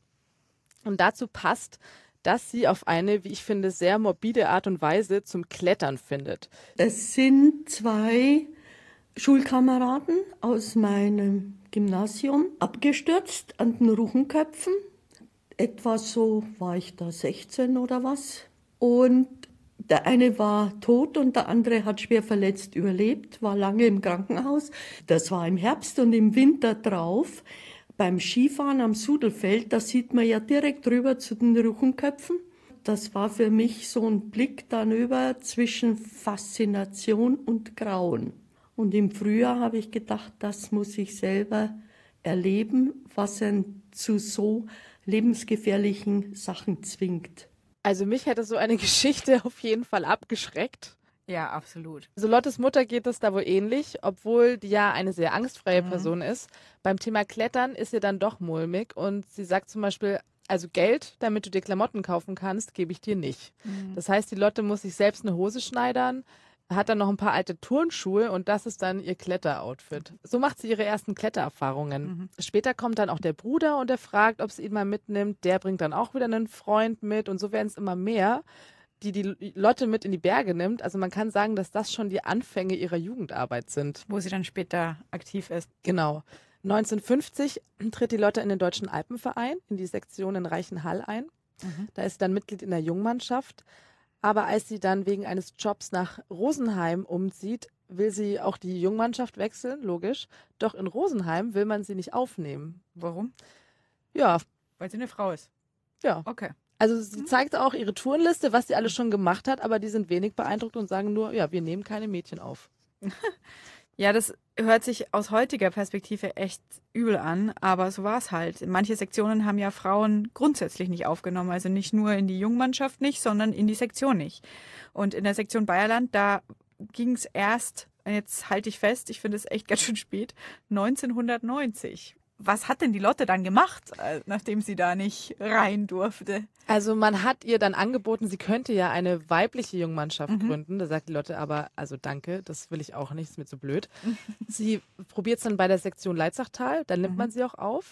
Speaker 4: Und dazu passt, dass sie auf eine, wie ich finde, sehr morbide Art und Weise zum Klettern findet.
Speaker 7: Es sind zwei Schulkameraden aus meinem Gymnasium abgestürzt an den Ruchenköpfen. Etwa so war ich da sechzehn oder was. Und der eine war tot und der andere hat schwer verletzt überlebt, war lange im Krankenhaus. Das war im Herbst und im Winter drauf. Beim Skifahren am Sudelfeld, da sieht man ja direkt rüber zu den Ruchenköpfen. Das war für mich so ein Blick dann über zwischen Faszination und Grauen. Und im Frühjahr habe ich gedacht, das muss ich selber erleben, was einen zu so lebensgefährlichen Sachen zwingt.
Speaker 4: Also mich hätte so eine Geschichte auf jeden Fall abgeschreckt.
Speaker 3: Ja, absolut.
Speaker 4: Also Lottes Mutter geht es da wohl ähnlich, obwohl die ja eine sehr angstfreie
Speaker 3: Mhm.
Speaker 4: Person ist. Beim Thema Klettern ist ihr dann doch mulmig und sie sagt zum Beispiel, also Geld, damit du dir Klamotten kaufen kannst, gebe ich dir nicht.
Speaker 3: Mhm.
Speaker 4: Das heißt, die Lotte muss sich selbst eine Hose schneidern, hat dann noch ein paar alte Turnschuhe und das ist dann ihr Kletteroutfit. So macht sie ihre ersten Klettererfahrungen.
Speaker 3: Mhm.
Speaker 4: Später kommt dann auch der Bruder und er fragt, ob sie ihn mal mitnimmt. Der bringt dann auch wieder einen Freund mit und so werden es immer mehr, die die Lotte mit in die Berge nimmt. Also man kann sagen, dass das schon die Anfänge ihrer Jugendarbeit sind.
Speaker 3: Wo sie dann später aktiv ist.
Speaker 4: Genau. neunzehnhundertfünfzig tritt die Lotte in den Deutschen Alpenverein, in die Sektion in Reichenhall ein.
Speaker 3: Mhm.
Speaker 4: Da ist sie dann Mitglied in der Jungmannschaft. Aber als sie dann wegen eines Jobs nach Rosenheim umzieht, will sie auch die Jungmannschaft wechseln, logisch. Doch in Rosenheim will man sie nicht aufnehmen.
Speaker 3: Warum?
Speaker 4: Ja,
Speaker 3: Weil sie eine Frau ist.
Speaker 4: ja.
Speaker 3: Okay.
Speaker 4: Also sie zeigt auch ihre Tourenliste, was sie alles schon gemacht hat, aber die sind wenig beeindruckt und sagen nur, ja, wir nehmen keine Mädchen auf.
Speaker 3: Ja, das hört sich aus heutiger Perspektive echt übel an, aber so war es halt. Manche Sektionen haben ja Frauen grundsätzlich nicht aufgenommen, also nicht nur in die Jungmannschaft nicht, sondern in die Sektion nicht. Und in der Sektion Bayerland, da ging es erst, jetzt halte ich fest, ich finde es echt ganz schön spät, neunzehnhundertneunzig. Was hat denn die Lotte dann gemacht, äh, nachdem sie da nicht rein durfte?
Speaker 4: Also man hat ihr dann angeboten, sie könnte ja eine weibliche Jungmannschaft
Speaker 3: Mhm.
Speaker 4: gründen. Da sagt die Lotte aber, also danke, das will ich auch nicht, ist mir zu blöd. Sie probiert es dann bei der Sektion Leitzachtal, dann nimmt
Speaker 3: Mhm.
Speaker 4: man sie auch auf.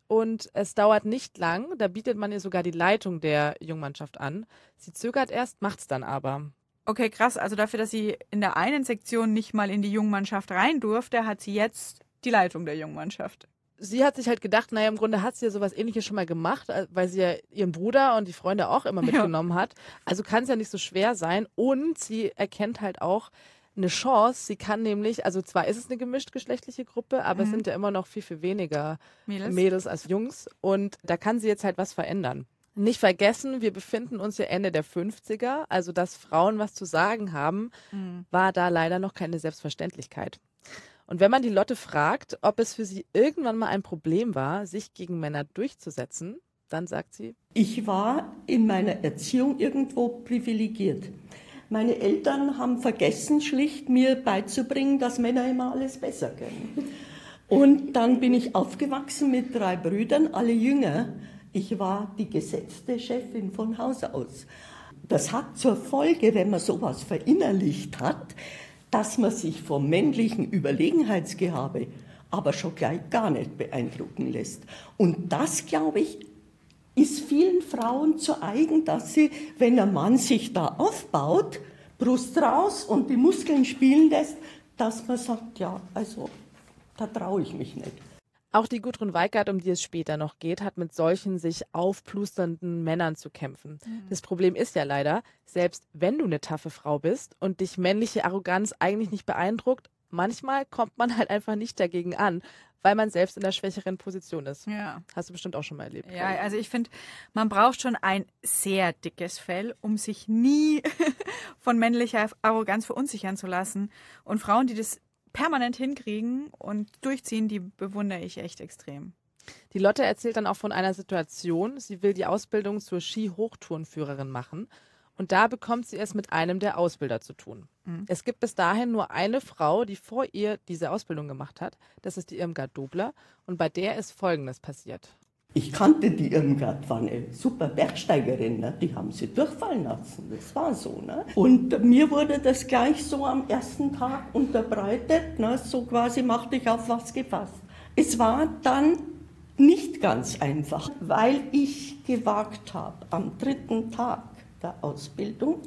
Speaker 4: und es dauert nicht lang, da bietet man ihr sogar die Leitung der Jungmannschaft an. Sie zögert erst, macht's dann aber.
Speaker 3: Okay, krass. Also dafür, dass sie in der einen Sektion nicht mal in die Jungmannschaft rein durfte, hat sie jetzt die Leitung der Jungmannschaft.
Speaker 4: Sie hat sich halt gedacht, naja, im Grunde hat sie ja sowas Ähnliches schon mal gemacht, weil sie ja ihren Bruder und die Freunde auch immer mitgenommen ja. hat. Also kann es ja nicht so schwer sein. Und sie erkennt halt auch eine Chance. Sie kann nämlich, also zwar ist es eine gemischt-geschlechtliche Gruppe, aber mhm. es sind ja immer noch viel, viel weniger Mädels. Mädels als Jungs. Und da kann sie jetzt halt was verändern. Nicht vergessen, wir befinden uns ja Ende der fünfziger. Also dass Frauen was zu sagen haben, mhm. war da leider noch keine Selbstverständlichkeit. Und wenn man die Lotte fragt, ob es für sie irgendwann mal ein Problem war, sich gegen Männer durchzusetzen, dann sagt sie:
Speaker 7: Ich war in meiner Erziehung irgendwo privilegiert. Meine Eltern haben vergessen, schlicht mir beizubringen, dass Männer immer alles besser können. Und dann bin ich aufgewachsen mit drei Brüdern, alle jünger. Ich war die gesetzte Chefin von Haus aus. Das hat zur Folge, wenn man sowas verinnerlicht hat, dass man sich vom männlichen Überlegenheitsgehabe aber schon gleich gar nicht beeindrucken lässt. Und das, glaube ich, ist vielen Frauen zu eigen, dass sie, wenn ein Mann sich da aufbaut, Brust raus und die Muskeln spielen lässt, dass man sagt, ja, also da traue ich mich nicht.
Speaker 4: Auch die Gudrun Weikart, um die es später noch geht, hat mit solchen sich aufplusternden Männern zu kämpfen. Mhm. Das Problem ist ja leider, selbst wenn du eine taffe Frau bist und dich männliche Arroganz eigentlich nicht beeindruckt, manchmal kommt man halt einfach nicht dagegen an, weil man selbst in der schwächeren Position ist. Ja. Hast du bestimmt auch schon mal erlebt.
Speaker 3: Ja, also ich finde, man braucht schon ein sehr dickes Fell, um sich nie von männlicher Arroganz verunsichern zu lassen. Und Frauen, die das permanent hinkriegen und durchziehen, die bewundere ich echt extrem.
Speaker 4: Die Lotte erzählt dann auch von einer Situation. Sie will die Ausbildung zur Ski-Hochtourenführerin machen. Und da bekommt sie es mit einem der Ausbilder zu tun. Mhm. Es gibt bis dahin nur eine Frau, die vor ihr diese Ausbildung gemacht hat. Das ist die Irmgard Dobler. Und bei der ist Folgendes passiert.
Speaker 7: Ich kannte die Irmgard, war eine super Bergsteigerin. Ne? Die haben sie durchfallen lassen, das war so. Ne? Und mir wurde das gleich so am ersten Tag unterbreitet. Ne? So quasi machte ich auf was gefasst. Es war dann nicht ganz einfach, weil ich gewagt habe, am dritten Tag der Ausbildung,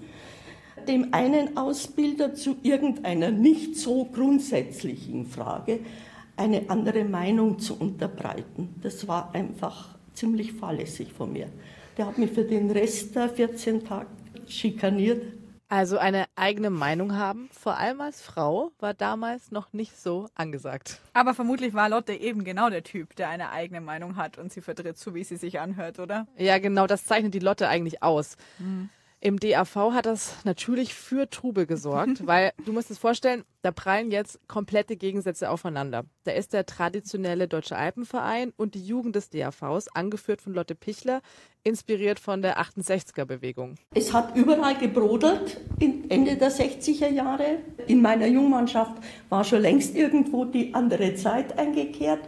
Speaker 7: dem einen Ausbilder zu irgendeiner nicht so grundsätzlichen Frage eine andere Meinung zu unterbreiten. Das war einfach ziemlich fahrlässig von mir. Der hat mich für den Rest der vierzehn Tage schikaniert.
Speaker 4: Also eine eigene Meinung haben, vor allem als Frau, war damals noch nicht so angesagt.
Speaker 3: Aber vermutlich war Lotte eben genau der Typ, der eine eigene Meinung hat und sie vertritt, so wie sie sich anhört, oder?
Speaker 4: Ja, genau, das zeichnet die Lotte eigentlich aus. Mhm. Im D A V hat das natürlich für Trubel gesorgt, weil du musst es vorstellen, da prallen jetzt komplette Gegensätze aufeinander. Da ist der traditionelle Deutsche Alpenverein und die Jugend des D A Vs, angeführt von Lotte Pichler, inspiriert von der achtundsechziger-Bewegung.
Speaker 7: Es hat überall gebrodelt, Ende der sechziger Jahre. In meiner Jungmannschaft war schon längst irgendwo die andere Zeit eingekehrt.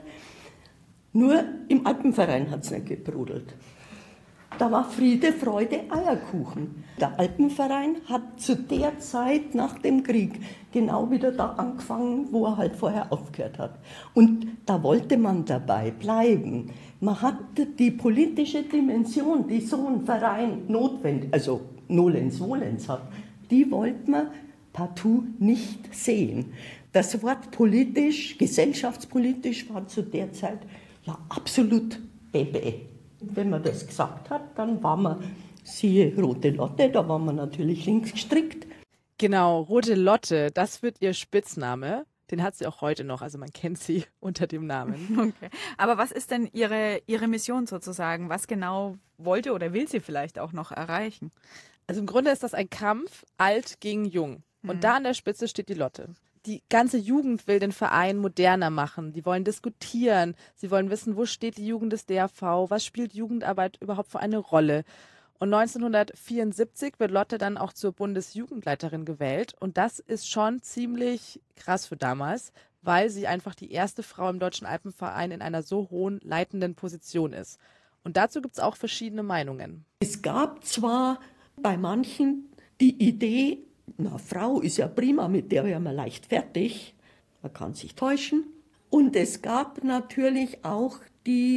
Speaker 7: Nur im Alpenverein hat es nicht gebrodelt. Da war Friede, Freude, Eierkuchen. Der Alpenverein hat zu der Zeit nach dem Krieg genau wieder da angefangen, wo er halt vorher aufgehört hat. Und da wollte man dabei bleiben. Man hatte die politische Dimension, die so ein Verein notwendig, also nolens volens hat, die wollte man partout nicht sehen. Das Wort politisch, gesellschaftspolitisch war zu der Zeit ja absolut bebe. Wenn man das gesagt hat, dann war man, siehe Rote Lotte, da war man natürlich links gestrickt.
Speaker 4: Genau, Rote Lotte, das wird ihr Spitzname. Den hat sie auch heute noch, also man kennt sie unter dem Namen.
Speaker 3: Okay. Aber was ist denn ihre, ihre Mission sozusagen? Was genau wollte oder will sie vielleicht auch noch erreichen?
Speaker 4: Also im Grunde ist das ein Kampf alt gegen jung. Und mhm. da an der Spitze steht die Lotte. Die ganze Jugend will den Verein moderner machen. Die wollen diskutieren. Sie wollen wissen, wo steht die Jugend des D A V? Was spielt Jugendarbeit überhaupt für eine Rolle? Und neunzehnhundertvierundsiebzig wird Lotte dann auch zur Bundesjugendleiterin gewählt. Und das ist schon ziemlich krass für damals, weil sie einfach die erste Frau im Deutschen Alpenverein in einer so hohen leitenden Position ist. Und dazu gibt es auch verschiedene Meinungen.
Speaker 7: Es gab zwar bei manchen die Idee, na, Frau ist ja prima, mit der wäre man leicht fertig. Man kann sich täuschen. Und es gab natürlich auch die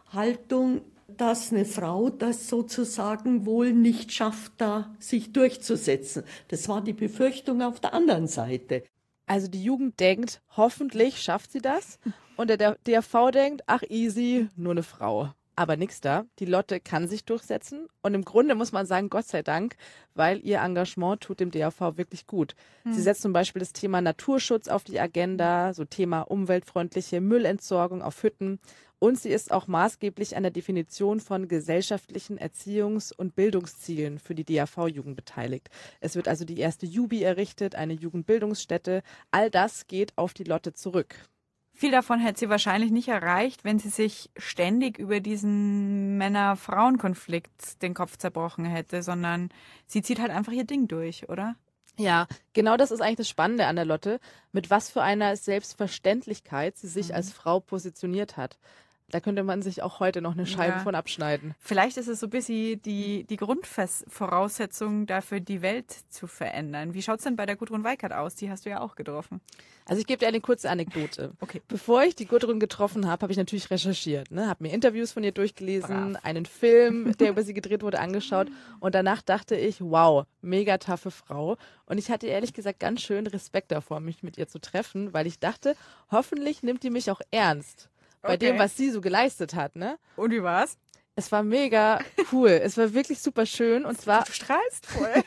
Speaker 7: Haltung, dass eine Frau das sozusagen wohl nicht schafft, da sich durchzusetzen. Das war die Befürchtung auf der anderen Seite.
Speaker 4: Also die Jugend denkt, hoffentlich schafft sie das. Und der D R V denkt, ach easy, nur eine Frau. Aber nix da. Die Lotte kann sich durchsetzen. Und im Grunde muss man sagen, Gott sei Dank, weil ihr Engagement tut dem D R V wirklich gut. Hm. Sie setzt zum Beispiel das Thema Naturschutz auf die Agenda, so Thema umweltfreundliche Müllentsorgung auf Hütten. Und sie ist auch maßgeblich an der Definition von gesellschaftlichen Erziehungs- und Bildungszielen für die D R V-Jugend beteiligt. Es wird also die erste Jubi errichtet, eine Jugendbildungsstätte. All das geht auf die Lotte zurück.
Speaker 3: Viel davon hätte sie wahrscheinlich nicht erreicht, wenn sie sich ständig über diesen Männer-Frauen-Konflikt den Kopf zerbrochen hätte, sondern sie zieht halt einfach ihr Ding durch, oder?
Speaker 4: Ja, genau das ist eigentlich das Spannende an der Lotte, mit was für einer Selbstverständlichkeit sie sich mhm. als Frau positioniert hat. Da könnte man sich auch heute noch eine Scheibe ja. von abschneiden.
Speaker 3: Vielleicht ist es so ein bisschen die, die Grundvoraussetzung dafür, die Welt zu verändern. Wie schaut es denn bei der Gudrun Weikart aus? Die hast du ja auch getroffen.
Speaker 4: Also ich gebe dir eine kurze Anekdote.
Speaker 3: Okay.
Speaker 4: Bevor ich die Gudrun getroffen habe, habe ich natürlich recherchiert. Ne? Habe mir Interviews von ihr durchgelesen, Brav. einen Film, der über sie gedreht wurde, angeschaut. Und danach dachte ich, wow, mega taffe Frau. Und ich hatte ehrlich gesagt ganz schön Respekt davor, mich mit ihr zu treffen, weil ich dachte, hoffentlich nimmt die mich auch ernst. Bei okay. dem, was sie so geleistet hat, ne?
Speaker 3: Und wie war's?
Speaker 4: Es war mega cool. Es war wirklich super schön. Und zwar.
Speaker 3: Du strahlst voll. Du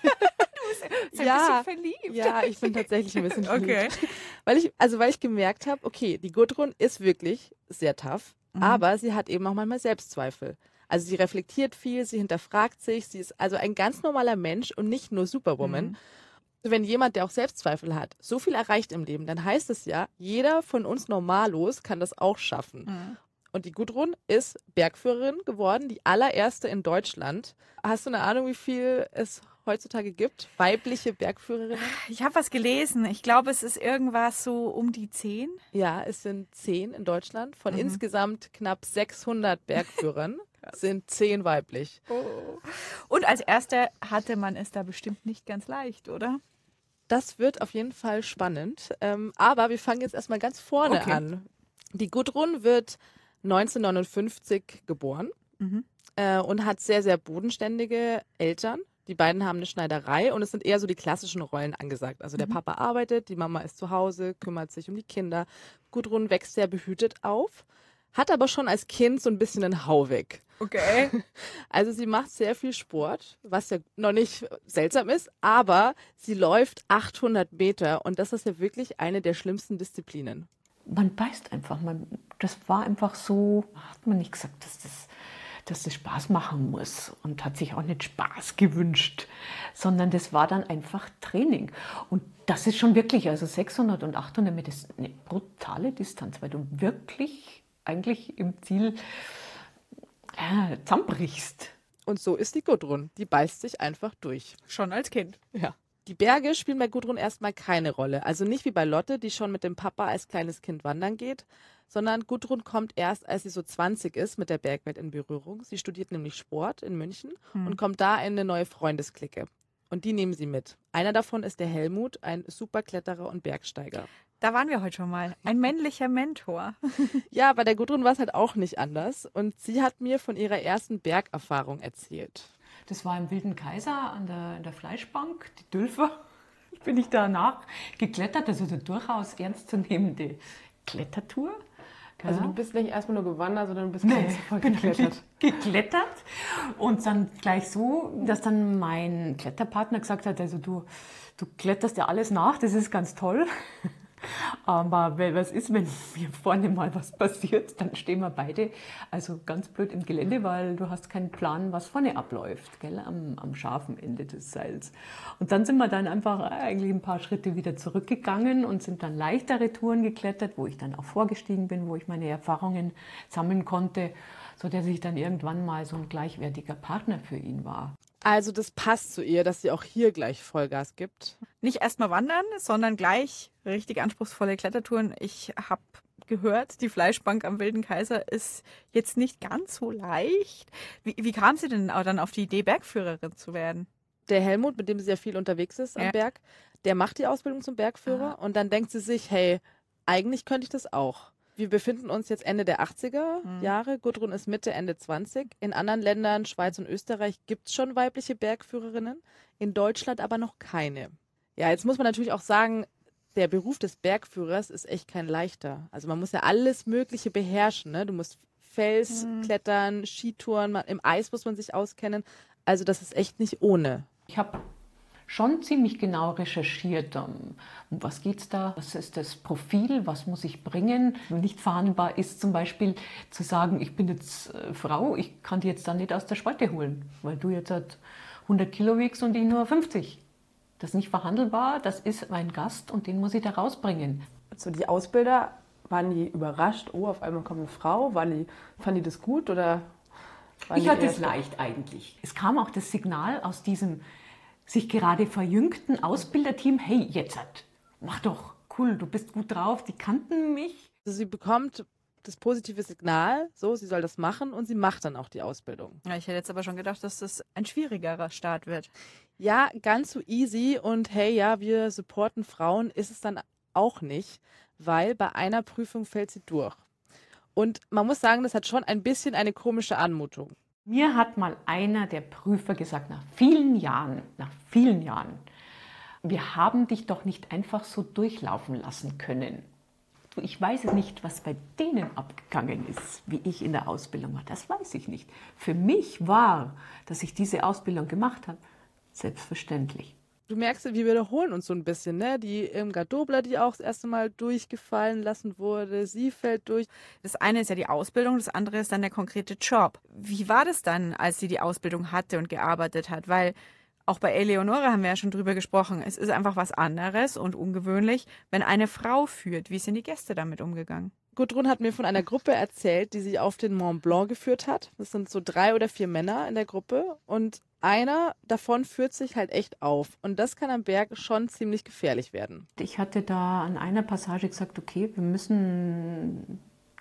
Speaker 3: bist ein
Speaker 4: ja,
Speaker 3: bisschen verliebt.
Speaker 4: Ja, ich bin tatsächlich ein bisschen verliebt.
Speaker 3: Okay.
Speaker 4: Weil ich, also weil ich gemerkt habe, okay, die Gudrun ist wirklich sehr tough, mhm. aber sie hat eben auch manchmal Selbstzweifel. Also sie reflektiert viel, sie hinterfragt sich, sie ist also ein ganz normaler Mensch und nicht nur Superwoman. Mhm. Wenn jemand, der auch Selbstzweifel hat, so viel erreicht im Leben, dann heißt es ja, jeder von uns Normalos kann das auch schaffen. Mhm. Und die Gudrun ist Bergführerin geworden, die allererste in Deutschland. Hast du eine Ahnung, wie viel es heutzutage gibt? Weibliche Bergführerinnen?
Speaker 3: Ich habe was gelesen. Ich glaube, es ist irgendwas so um die zehn.
Speaker 4: Ja, es sind zehn in Deutschland. Von mhm. insgesamt knapp sechshundert Bergführern sind zehn weiblich.
Speaker 3: Oh. Und als Erste hatte man es da bestimmt nicht ganz leicht, oder?
Speaker 4: Das wird auf jeden Fall spannend. Ähm, aber wir fangen jetzt erstmal ganz vorne okay. an. Die Gudrun wird neunzehnhundertneunundfünfzig geboren mhm. äh, und hat sehr, sehr bodenständige Eltern. Die beiden haben eine Schneiderei und es sind eher so die klassischen Rollen angesagt. Also der mhm. Papa arbeitet, die Mama ist zu Hause, kümmert sich um die Kinder. Gudrun wächst sehr behütet auf, hat aber schon als Kind so ein bisschen einen Hau weg.
Speaker 3: Okay.
Speaker 4: Also sie macht sehr viel Sport, was ja noch nicht seltsam ist, aber sie läuft achthundert Meter und das ist ja wirklich eine der schlimmsten Disziplinen.
Speaker 8: Man beißt einfach, man, das war einfach so, hat man nicht gesagt, dass das, dass das Spaß machen muss und hat sich auch nicht Spaß gewünscht, sondern das war dann einfach Training. Und das ist schon wirklich, also sechshundert und achthundert Meter ist eine brutale Distanz, weil du wirklich eigentlich im Ziel äh, zusammenbrichst.
Speaker 4: Und so ist die Gudrun. Die beißt sich einfach durch.
Speaker 3: Schon als Kind.
Speaker 4: Ja. Die Berge spielen bei Gudrun erstmal keine Rolle. Also nicht wie bei Lotte, die schon mit dem Papa als kleines Kind wandern geht, sondern Gudrun kommt erst, als sie so zwanzig ist, mit der Bergwelt in Berührung. Sie studiert nämlich Sport in München hm. und kommt da in eine neue Freundesklicke. Und die nehmen sie mit. Einer davon ist der Helmut, ein Superkletterer und Bergsteiger.
Speaker 3: Da waren wir heute schon mal. Ein männlicher Mentor.
Speaker 4: Ja, bei der Gudrun war es halt auch nicht anders. Und sie hat mir von ihrer ersten Bergerfahrung erzählt.
Speaker 8: Das war im Wilden Kaiser an der, an der Fleischbank, die Dülfer. Bin ich danach geklettert, also eine durchaus ernstzunehmende Klettertour.
Speaker 9: Also du bist nicht erstmal nur gewandert, sondern du bist nee, ganz voll geklettert.
Speaker 8: geklettert und dann gleich so, dass dann mein Kletterpartner gesagt hat, also du, du kletterst ja alles nach, das ist ganz toll. Aber was ist, wenn mir vorne mal was passiert, dann stehen wir beide also ganz blöd im Gelände, weil du hast keinen Plan, was vorne abläuft, gell, am, am scharfen Ende des Seils. Und dann sind wir dann einfach eigentlich ein paar Schritte wieder zurückgegangen und sind dann leichtere Touren geklettert, wo ich dann auch vorgestiegen bin, wo ich meine Erfahrungen sammeln konnte, sodass ich dann irgendwann mal so ein gleichwertiger Partner für ihn war.
Speaker 4: Also das passt zu ihr, dass sie auch hier gleich Vollgas gibt.
Speaker 3: Nicht erstmal wandern, sondern gleich richtig anspruchsvolle Klettertouren. Ich habe gehört, die Fleischbank am Wilden Kaiser ist jetzt nicht ganz so leicht. Wie, wie kam sie denn auch dann auf die Idee, Bergführerin zu werden?
Speaker 4: Der Helmut, mit dem sie ja viel unterwegs ist am ja. Berg, der macht die Ausbildung zum Bergführer ah. und dann denkt sie sich, hey, eigentlich könnte ich das auch. Wir befinden uns jetzt Ende der achtziger Jahre. Gudrun ist Mitte, Ende zwanzig. In anderen Ländern, Schweiz und Österreich, gibt es schon weibliche Bergführerinnen. In Deutschland aber noch keine. Ja, jetzt muss man natürlich auch sagen, der Beruf des Bergführers ist echt kein leichter. Also man muss ja alles Mögliche beherrschen. Ne? Du musst Fels mhm. klettern, Skitouren, man, im Eis muss man sich auskennen. Also das ist echt nicht ohne.
Speaker 8: Ich habe schon ziemlich genau recherchiert, um was geht's da, was ist das Profil, was muss ich bringen. Nicht verhandelbar ist zum Beispiel zu sagen, ich bin jetzt äh, Frau, ich kann die jetzt dann nicht aus der Spalte holen, weil du jetzt halt hundert Kilo wiegst und ich nur fünfzig. Das ist nicht verhandelbar, das ist mein Gast und den muss ich da rausbringen.
Speaker 9: Also die Ausbilder, waren die überrascht, oh, auf einmal kommt eine Frau, waren die, fanden die das gut oder?
Speaker 8: Ich hatte es leicht eigentlich. Es kam auch das Signal aus diesem sich gerade verjüngten Ausbilderteam, hey, jetzt hat, mach doch, cool, du bist gut drauf, die kannten mich.
Speaker 4: Also sie bekommt das positive Signal, so, sie soll das machen und sie macht dann auch die Ausbildung.
Speaker 3: Ja, ich hätte jetzt aber schon gedacht, dass das ein schwierigerer Start wird.
Speaker 4: Ja, ganz so easy und hey, ja, wir supporten Frauen, ist es dann auch nicht, weil bei einer Prüfung fällt sie durch. Und man muss sagen, das hat schon ein bisschen eine komische Anmutung.
Speaker 8: Mir hat mal einer der Prüfer gesagt, nach vielen Jahren, nach vielen Jahren, wir haben dich doch nicht einfach so durchlaufen lassen können. Ich weiß nicht, was bei denen abgegangen ist, wie ich in der Ausbildung war. Das weiß ich nicht. Für mich war, dass ich diese Ausbildung gemacht habe, selbstverständlich.
Speaker 4: Du merkst, wir wiederholen uns so ein bisschen, ne? Die Irmgard Dobler, die auch das erste Mal durchgefallen lassen wurde, sie fällt durch.
Speaker 3: Das eine ist ja die Ausbildung, das andere ist dann der konkrete Job. Wie war das dann, als sie die Ausbildung hatte und gearbeitet hat? Weil auch bei Eleonore haben wir ja schon drüber gesprochen. Es ist einfach was anderes und ungewöhnlich, wenn eine Frau führt. Wie sind die Gäste damit umgegangen?
Speaker 4: Gudrun hat mir von einer Gruppe erzählt, die sie auf den Mont Blanc geführt hat. Das sind so drei oder vier Männer in der Gruppe und einer davon führt sich halt echt auf. Und das kann am Berg schon ziemlich gefährlich werden.
Speaker 8: Ich hatte da an einer Passage gesagt, okay, wir müssen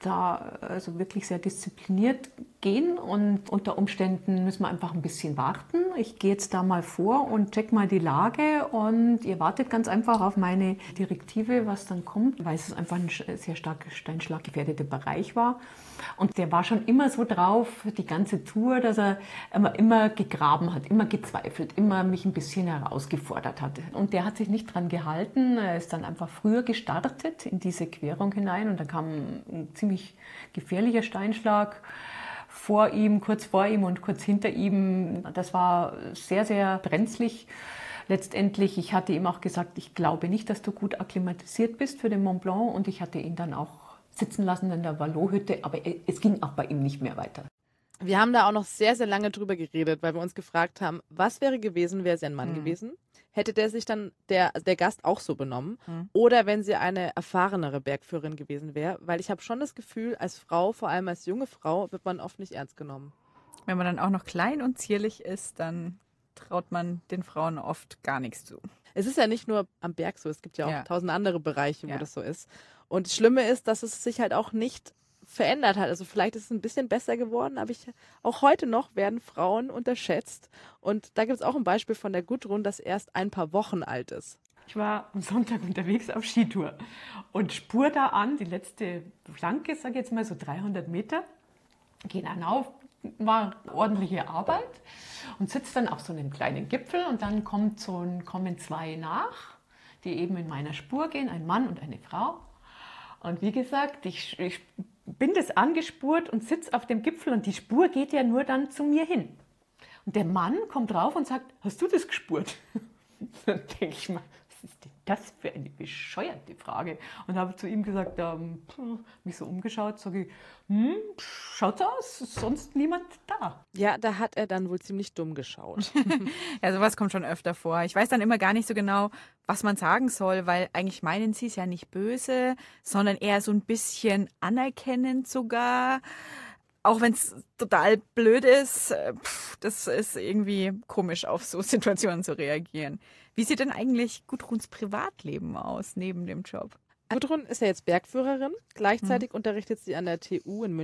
Speaker 8: da also wirklich sehr diszipliniert gehen und unter Umständen müssen wir einfach ein bisschen warten. Ich gehe jetzt da mal vor und check mal die Lage und ihr wartet ganz einfach auf meine Direktive, was dann kommt, weil es einfach ein sehr stark steinschlaggefährdeter Bereich war. Und der war schon immer so drauf, die ganze Tour, dass er immer, immer gegraben hat, immer gezweifelt, immer mich ein bisschen herausgefordert hat. Und der hat sich nicht dran gehalten, er ist dann einfach früher gestartet in diese Querung hinein und dann kam ein ziemlich gefährlicher Steinschlag vor ihm, kurz vor ihm und kurz hinter ihm. Das war sehr, sehr brenzlig. Letztendlich, ich hatte ihm auch gesagt, ich glaube nicht, dass du gut akklimatisiert bist für den Mont Blanc und ich hatte ihn dann auch sitzen lassen in der Vallot-Hütte, aber es ging auch bei ihm nicht mehr weiter.
Speaker 4: Wir haben da auch noch sehr, sehr lange drüber geredet, weil wir uns gefragt haben, was wäre gewesen, wäre sie ein Mann mhm. gewesen? Hätte der sich dann, der, der Gast auch so benommen? Mhm. Oder wenn sie eine erfahrenere Bergführerin gewesen wäre? Weil ich habe schon das Gefühl, als Frau, vor allem als junge Frau, wird man oft nicht ernst genommen.
Speaker 3: Wenn man dann auch noch klein und zierlich ist, dann traut man den Frauen oft gar nichts zu.
Speaker 4: Es ist ja nicht nur am Berg so, es gibt ja auch
Speaker 3: ja.
Speaker 4: tausend andere Bereiche, wo
Speaker 3: ja.
Speaker 4: das so ist. Und das Schlimme ist, dass es sich halt auch nicht verändert hat. Also vielleicht ist es ein bisschen besser geworden, aber ich, auch heute noch werden Frauen unterschätzt. Und da gibt es auch ein Beispiel von der Gudrun, das erst ein paar Wochen alt ist.
Speaker 8: Ich war am Sonntag unterwegs auf Skitour und spur da an, die letzte Flanke, sage ich jetzt mal so dreihundert Meter, gehen dann auf, war ordentliche Arbeit und sitze dann auf so einem kleinen Gipfel und dann kommt so ein, kommen zwei nach, die eben in meiner Spur gehen, ein Mann und eine Frau. Und wie gesagt, ich, ich bin das angespurt und sitze auf dem Gipfel und die Spur geht ja nur dann zu mir hin. Und der Mann kommt rauf und sagt, hast du das gespurt? Dann denke ich mal, was ist denn das für eine bescheuerte Frage? Und habe zu ihm gesagt, ähm, mich so umgeschaut, sage ich, hm, schaut so aus, ist sonst niemand da.
Speaker 4: Ja, da hat er dann wohl ziemlich dumm geschaut.
Speaker 3: Ja, sowas kommt schon öfter vor. Ich weiß dann immer gar nicht so genau, was man sagen soll, weil eigentlich meinen sie es ja nicht böse, sondern eher so ein bisschen anerkennend sogar. Auch wenn es total blöd ist, pff, das ist irgendwie komisch, auf so Situationen zu reagieren. Wie sieht denn eigentlich Gudruns Privatleben aus, neben dem Job?
Speaker 4: Gudrun ist ja jetzt Bergführerin. Gleichzeitig mhm. unterrichtet sie an der T U in München.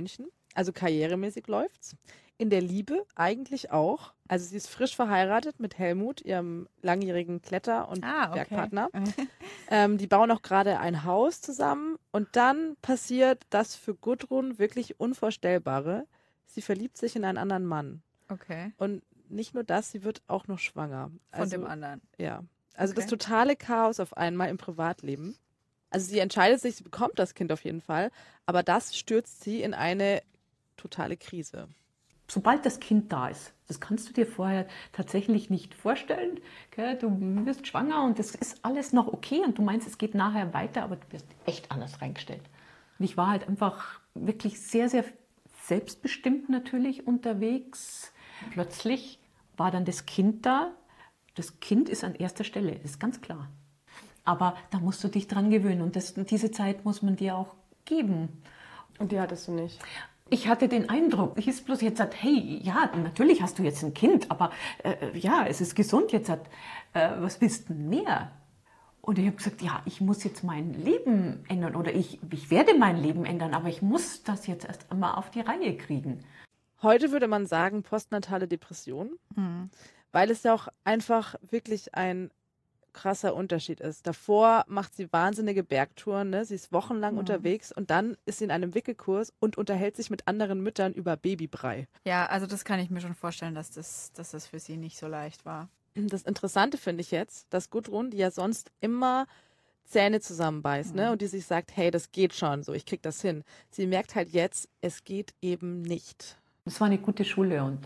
Speaker 4: Also karrieremäßig läuft's. In der Liebe eigentlich auch. Also sie ist frisch verheiratet mit Helmut, ihrem langjährigen Kletter- und
Speaker 3: Ah, okay.
Speaker 4: Bergpartner. ähm, die bauen auch gerade ein Haus zusammen. Und dann passiert das für Gudrun wirklich Unvorstellbare. Sie verliebt sich in einen anderen Mann.
Speaker 3: Okay.
Speaker 4: Und nicht nur das, sie wird auch noch schwanger.
Speaker 3: Von
Speaker 4: Also,
Speaker 3: dem anderen.
Speaker 4: Ja. Also
Speaker 3: Okay.
Speaker 4: das totale Chaos auf einmal im Privatleben. Also sie entscheidet sich, sie bekommt das Kind auf jeden Fall, aber das stürzt sie in eine totale Krise.
Speaker 8: Sobald das Kind da ist, das kannst du dir vorher tatsächlich nicht vorstellen. Gell? Du wirst schwanger und das ist alles noch okay und du meinst, es geht nachher weiter, aber du wirst echt anders reingestellt. Und ich war halt einfach wirklich sehr, sehr selbstbestimmt natürlich unterwegs. Plötzlich war dann das Kind da. Das Kind ist an erster Stelle, das ist ganz klar. Aber da musst du dich dran gewöhnen und das, diese Zeit muss man dir auch geben.
Speaker 9: Und die hattest du nicht?
Speaker 8: Ich hatte den Eindruck, ich ist bloß jetzt sagt, hey, ja, natürlich hast du jetzt ein Kind, aber äh, ja, es ist gesund jetzt, hat, äh, was willst du denn mehr? Und ich habe gesagt, ja, ich muss jetzt mein Leben ändern oder ich, ich werde mein Leben ändern, aber ich muss das jetzt erst einmal auf die Reihe kriegen.
Speaker 4: Heute würde man sagen postnatale Depression,
Speaker 3: Mhm.
Speaker 4: weil es ja auch einfach wirklich ein krasser Unterschied ist. Davor macht sie wahnsinnige Bergtouren, ne? Sie ist wochenlang
Speaker 3: Mhm.
Speaker 4: unterwegs und dann ist sie in einem Wickelkurs und unterhält sich mit anderen Müttern über Babybrei.
Speaker 3: Ja, also das kann ich mir schon vorstellen, dass das, dass das für sie nicht so leicht war.
Speaker 4: Das Interessante finde ich jetzt, dass Gudrun, die ja sonst immer Zähne zusammenbeißt, ne, und die sich sagt, hey, das geht schon, so, ich krieg das hin. Sie merkt halt jetzt, es geht eben nicht.
Speaker 8: Es war eine gute Schule und,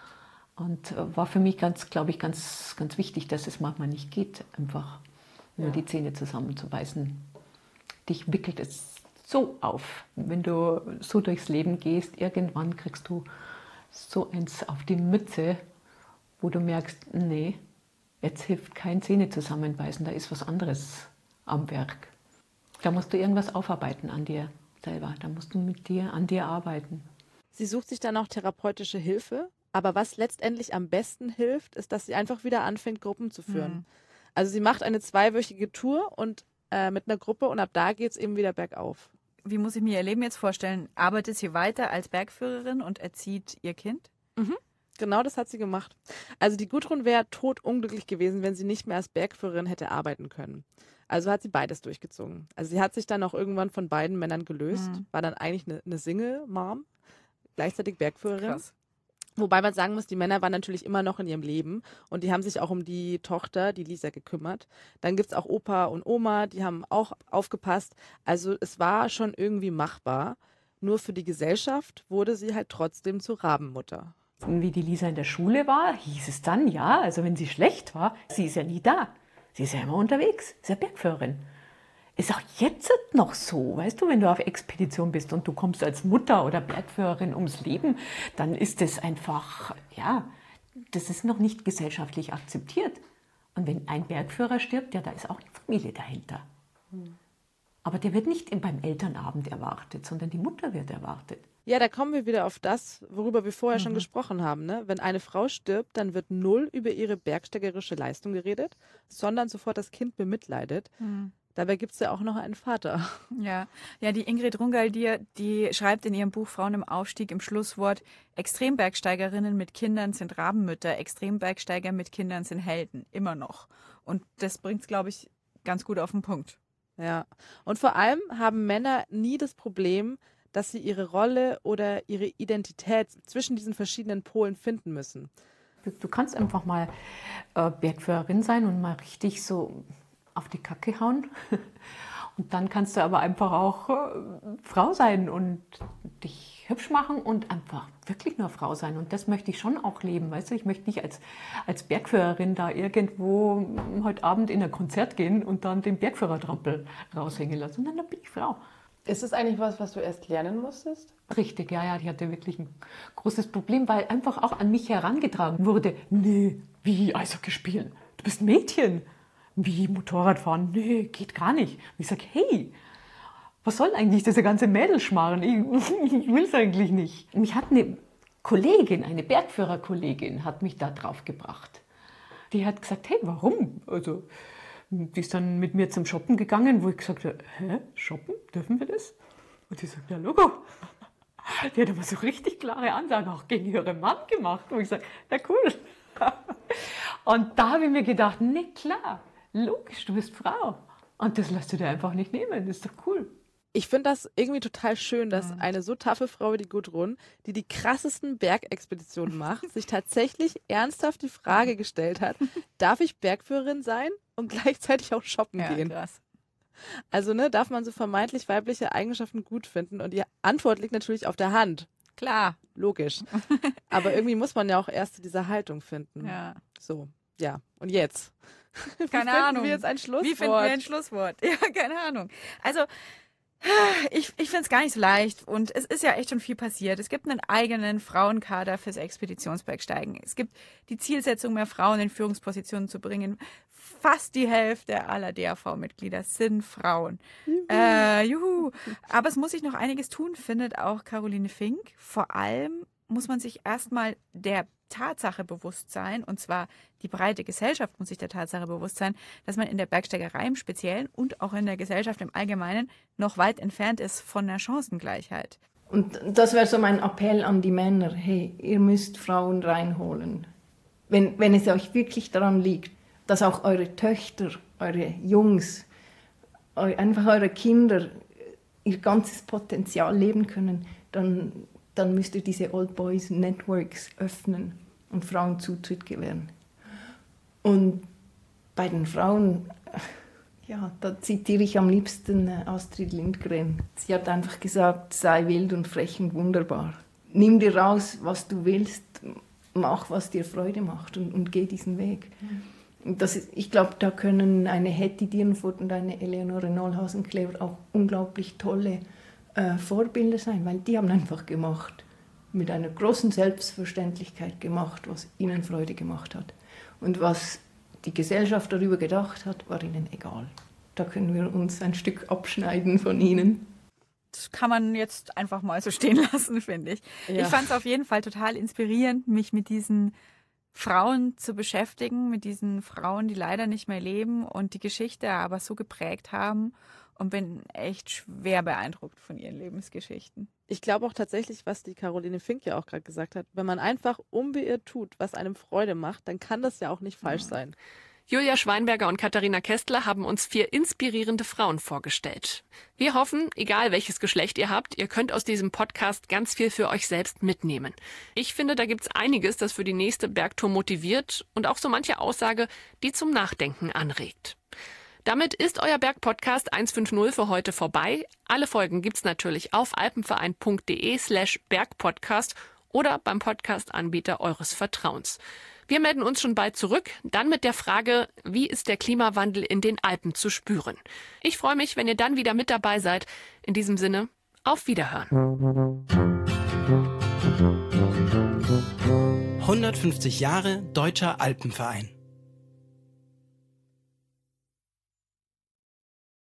Speaker 8: und äh, war für mich ganz, glaube ich, ganz, ganz wichtig, dass es manchmal nicht geht, einfach nur
Speaker 9: Ja.
Speaker 8: die Zähne zusammenzubeißen. Dich wickelt es so auf. Wenn du so durchs Leben gehst, irgendwann kriegst du so eins auf die Mütze, wo du merkst, nee, jetzt hilft kein Zähne zusammenbeißen, da ist was anderes am Werk. Da musst du irgendwas aufarbeiten an dir selber, da musst du mit dir, an dir arbeiten.
Speaker 4: Sie sucht sich dann auch therapeutische Hilfe, aber was letztendlich am besten hilft, ist, dass sie einfach wieder anfängt, Gruppen zu führen.
Speaker 3: Mhm.
Speaker 4: Also sie macht eine zweiwöchige Tour und äh, mit einer Gruppe und ab da geht's eben wieder bergauf.
Speaker 3: Wie muss ich mir ihr Leben jetzt vorstellen? Arbeitet sie weiter als Bergführerin und erzieht ihr Kind?
Speaker 4: Genau das hat sie gemacht. Also die Gudrun wäre totunglücklich gewesen, wenn sie nicht mehr als Bergführerin hätte arbeiten können. Also hat sie beides durchgezogen. Also sie hat sich dann auch irgendwann von beiden Männern gelöst,
Speaker 3: Mhm.
Speaker 4: war dann eigentlich eine, eine Single-Mom, gleichzeitig Bergführerin.
Speaker 3: Krass.
Speaker 4: Wobei man sagen muss, die Männer waren natürlich immer noch in ihrem Leben und die haben sich auch um die Tochter, die Lisa, gekümmert. Dann gibt's auch Opa und Oma, die haben auch aufgepasst. Also es war schon irgendwie machbar. Nur für die Gesellschaft wurde sie halt trotzdem zur Rabenmutter.
Speaker 8: Wie die Lisa in der Schule war, hieß es dann, ja, also wenn sie schlecht war, sie ist ja nie da. Sie ist ja immer unterwegs, ist ja Bergführerin. Ist auch jetzt noch so, weißt du, wenn du auf Expedition bist und du kommst als Mutter oder Bergführerin ums Leben, dann ist das einfach, ja, das ist noch nicht gesellschaftlich akzeptiert. Und wenn ein Bergführer stirbt, ja, da ist auch eine Familie dahinter. Aber der wird nicht beim Elternabend erwartet, sondern die Mutter wird erwartet.
Speaker 4: Ja, da kommen wir wieder auf das, worüber wir vorher schon gesprochen haben. Ne? Wenn eine Frau stirbt, dann wird null über ihre bergsteigerische Leistung geredet, sondern sofort das Kind bemitleidet. Dabei gibt's ja auch noch einen Vater.
Speaker 3: Ja, ja, die Ingrid Rungaldier, die schreibt in ihrem Buch Frauen im Aufstieg im Schlusswort, Extrembergsteigerinnen mit Kindern sind Rabenmütter, Extrembergsteiger mit Kindern sind Helden, immer noch. Und das bringt's, glaube ich, ganz gut auf den Punkt.
Speaker 4: Ja. Und vor allem haben Männer nie das Problem, dass sie ihre Rolle oder ihre Identität zwischen diesen verschiedenen Polen finden müssen.
Speaker 8: Du, du kannst einfach mal äh, Bergführerin sein und mal richtig so auf die Kacke hauen. Und dann kannst du aber einfach auch äh, Frau sein und dich hübsch machen und einfach wirklich nur Frau sein. Und das möchte ich schon auch leben, weißt du? Ich möchte nicht als, als Bergführerin da irgendwo heute Abend in ein Konzert gehen und dann den Bergführertrampel raushängen lassen, sondern dann bin ich Frau.
Speaker 9: Ist es eigentlich was, was du erst lernen musstest?
Speaker 8: Richtig, ja, ja, die hatte wirklich ein großes Problem, weil einfach auch an mich herangetragen wurde, nee, wie Eishockey spielen? Du bist ein Mädchen. Wie Motorradfahren? Nee, geht gar nicht. Und ich sage, hey, was soll eigentlich dieser ganze Mädelschmarren? Ich, ich will es eigentlich nicht. Mich hat eine Kollegin, eine Bergführerkollegin, hat mich da drauf gebracht. Die hat gesagt, hey, warum? Also, die ist dann mit mir zum Shoppen gegangen, wo ich gesagt habe, hä, shoppen? Dürfen wir das? Und die sagt, ja, Logo. Die hat aber so richtig klare Ansagen auch gegen ihren Mann gemacht, wo ich sage, na cool. Und da habe ich mir gedacht, ne klar, logisch, du bist Frau. Und das lässt du dir einfach nicht nehmen, das ist doch cool.
Speaker 4: Ich finde das irgendwie total schön, dass eine so taffe Frau wie die Gudrun, die die krassesten Bergexpeditionen macht, sich tatsächlich ernsthaft die Frage gestellt hat, darf ich Bergführerin sein und gleichzeitig auch shoppen
Speaker 3: Ja,
Speaker 4: gehen?
Speaker 3: krass.
Speaker 4: Also ne, darf man so vermeintlich weibliche Eigenschaften gut finden? Und die Antwort liegt natürlich auf der Hand.
Speaker 3: Klar.
Speaker 4: Logisch. Aber irgendwie muss man ja auch erst zu dieser Haltung finden.
Speaker 3: Ja.
Speaker 4: So, ja. Und jetzt?
Speaker 3: Keine
Speaker 4: Wie finden
Speaker 3: Ahnung.
Speaker 4: wir jetzt ein Schlusswort?
Speaker 3: Wie finden wir ein Schlusswort? Ja, keine Ahnung. Also, ich, ich finde es gar nicht so leicht und es ist ja echt schon viel passiert. Es gibt einen eigenen Frauenkader fürs Expeditionsbergsteigen. Es gibt die Zielsetzung, mehr Frauen in Führungspositionen zu bringen. Fast die Hälfte aller D A V-Mitglieder sind Frauen. Juhu. Äh, juhu. Aber es muss sich noch einiges tun, findet auch Caroline Fink. Vor allem muss man sich erstmal der Tatsache bewusst sein, und zwar die breite Gesellschaft muss sich der Tatsache bewusst sein, dass man in der Bergsteigerei im Speziellen und auch in der Gesellschaft im Allgemeinen noch weit entfernt ist von der Chancengleichheit.
Speaker 5: Und das wäre so mein Appell an die Männer, hey, ihr müsst Frauen reinholen. Wenn, wenn es euch wirklich daran liegt, dass auch eure Töchter, eure Jungs, eu, einfach eure Kinder ihr ganzes Potenzial leben können, dann dann müsst ihr diese Old Boys Networks öffnen und Frauen Zutritt gewähren. Und bei den Frauen, ja, da zitiere ich am liebsten Astrid Lindgren. Sie hat einfach gesagt, sei wild und frech und wunderbar. Nimm dir raus, was du willst, mach, was dir Freude macht und, und geh diesen Weg. Und das ist, ich glaube, da können eine Hetty Dierenfurt und eine Eleonore Nolhausen-Klever auch unglaublich tolle Äh, Vorbilder sein, weil die haben einfach gemacht, mit einer großen Selbstverständlichkeit gemacht, was ihnen Freude gemacht hat. Und was die Gesellschaft darüber gedacht hat, war ihnen egal. Da können wir uns ein Stück abschneiden von ihnen.
Speaker 3: Das kann man jetzt einfach mal so stehen lassen, finde ich. Ja. Ich fand es auf jeden Fall total inspirierend, mich mit diesen Frauen zu beschäftigen, mit diesen Frauen, die leider nicht mehr leben und die Geschichte aber so geprägt haben. Und bin echt schwer beeindruckt von ihren Lebensgeschichten.
Speaker 4: Ich glaube auch tatsächlich, was die Caroline Fink ja auch gerade gesagt hat, wenn man einfach unbeirrt tut, was einem Freude macht, dann kann das ja auch nicht falsch sein.
Speaker 2: Julia Schweinberger und Katharina Kästler haben uns vier inspirierende Frauen vorgestellt. Wir hoffen, egal welches Geschlecht ihr habt, ihr könnt aus diesem Podcast ganz viel für euch selbst mitnehmen. Ich finde, da gibt's einiges, das für die nächste Bergtour motiviert und auch so manche Aussage, die zum Nachdenken anregt. Damit ist euer Bergpodcast hundertfünfzig für heute vorbei. Alle Folgen gibt's natürlich auf alpenverein.de slash Bergpodcast oder beim Podcast-Anbieter eures Vertrauens. Wir melden uns schon bald zurück, dann mit der Frage, wie ist der Klimawandel in den Alpen zu spüren? Ich freue mich, wenn ihr dann wieder mit dabei seid. In diesem Sinne, auf Wiederhören.
Speaker 1: hundertfünfzig Jahre Deutscher Alpenverein.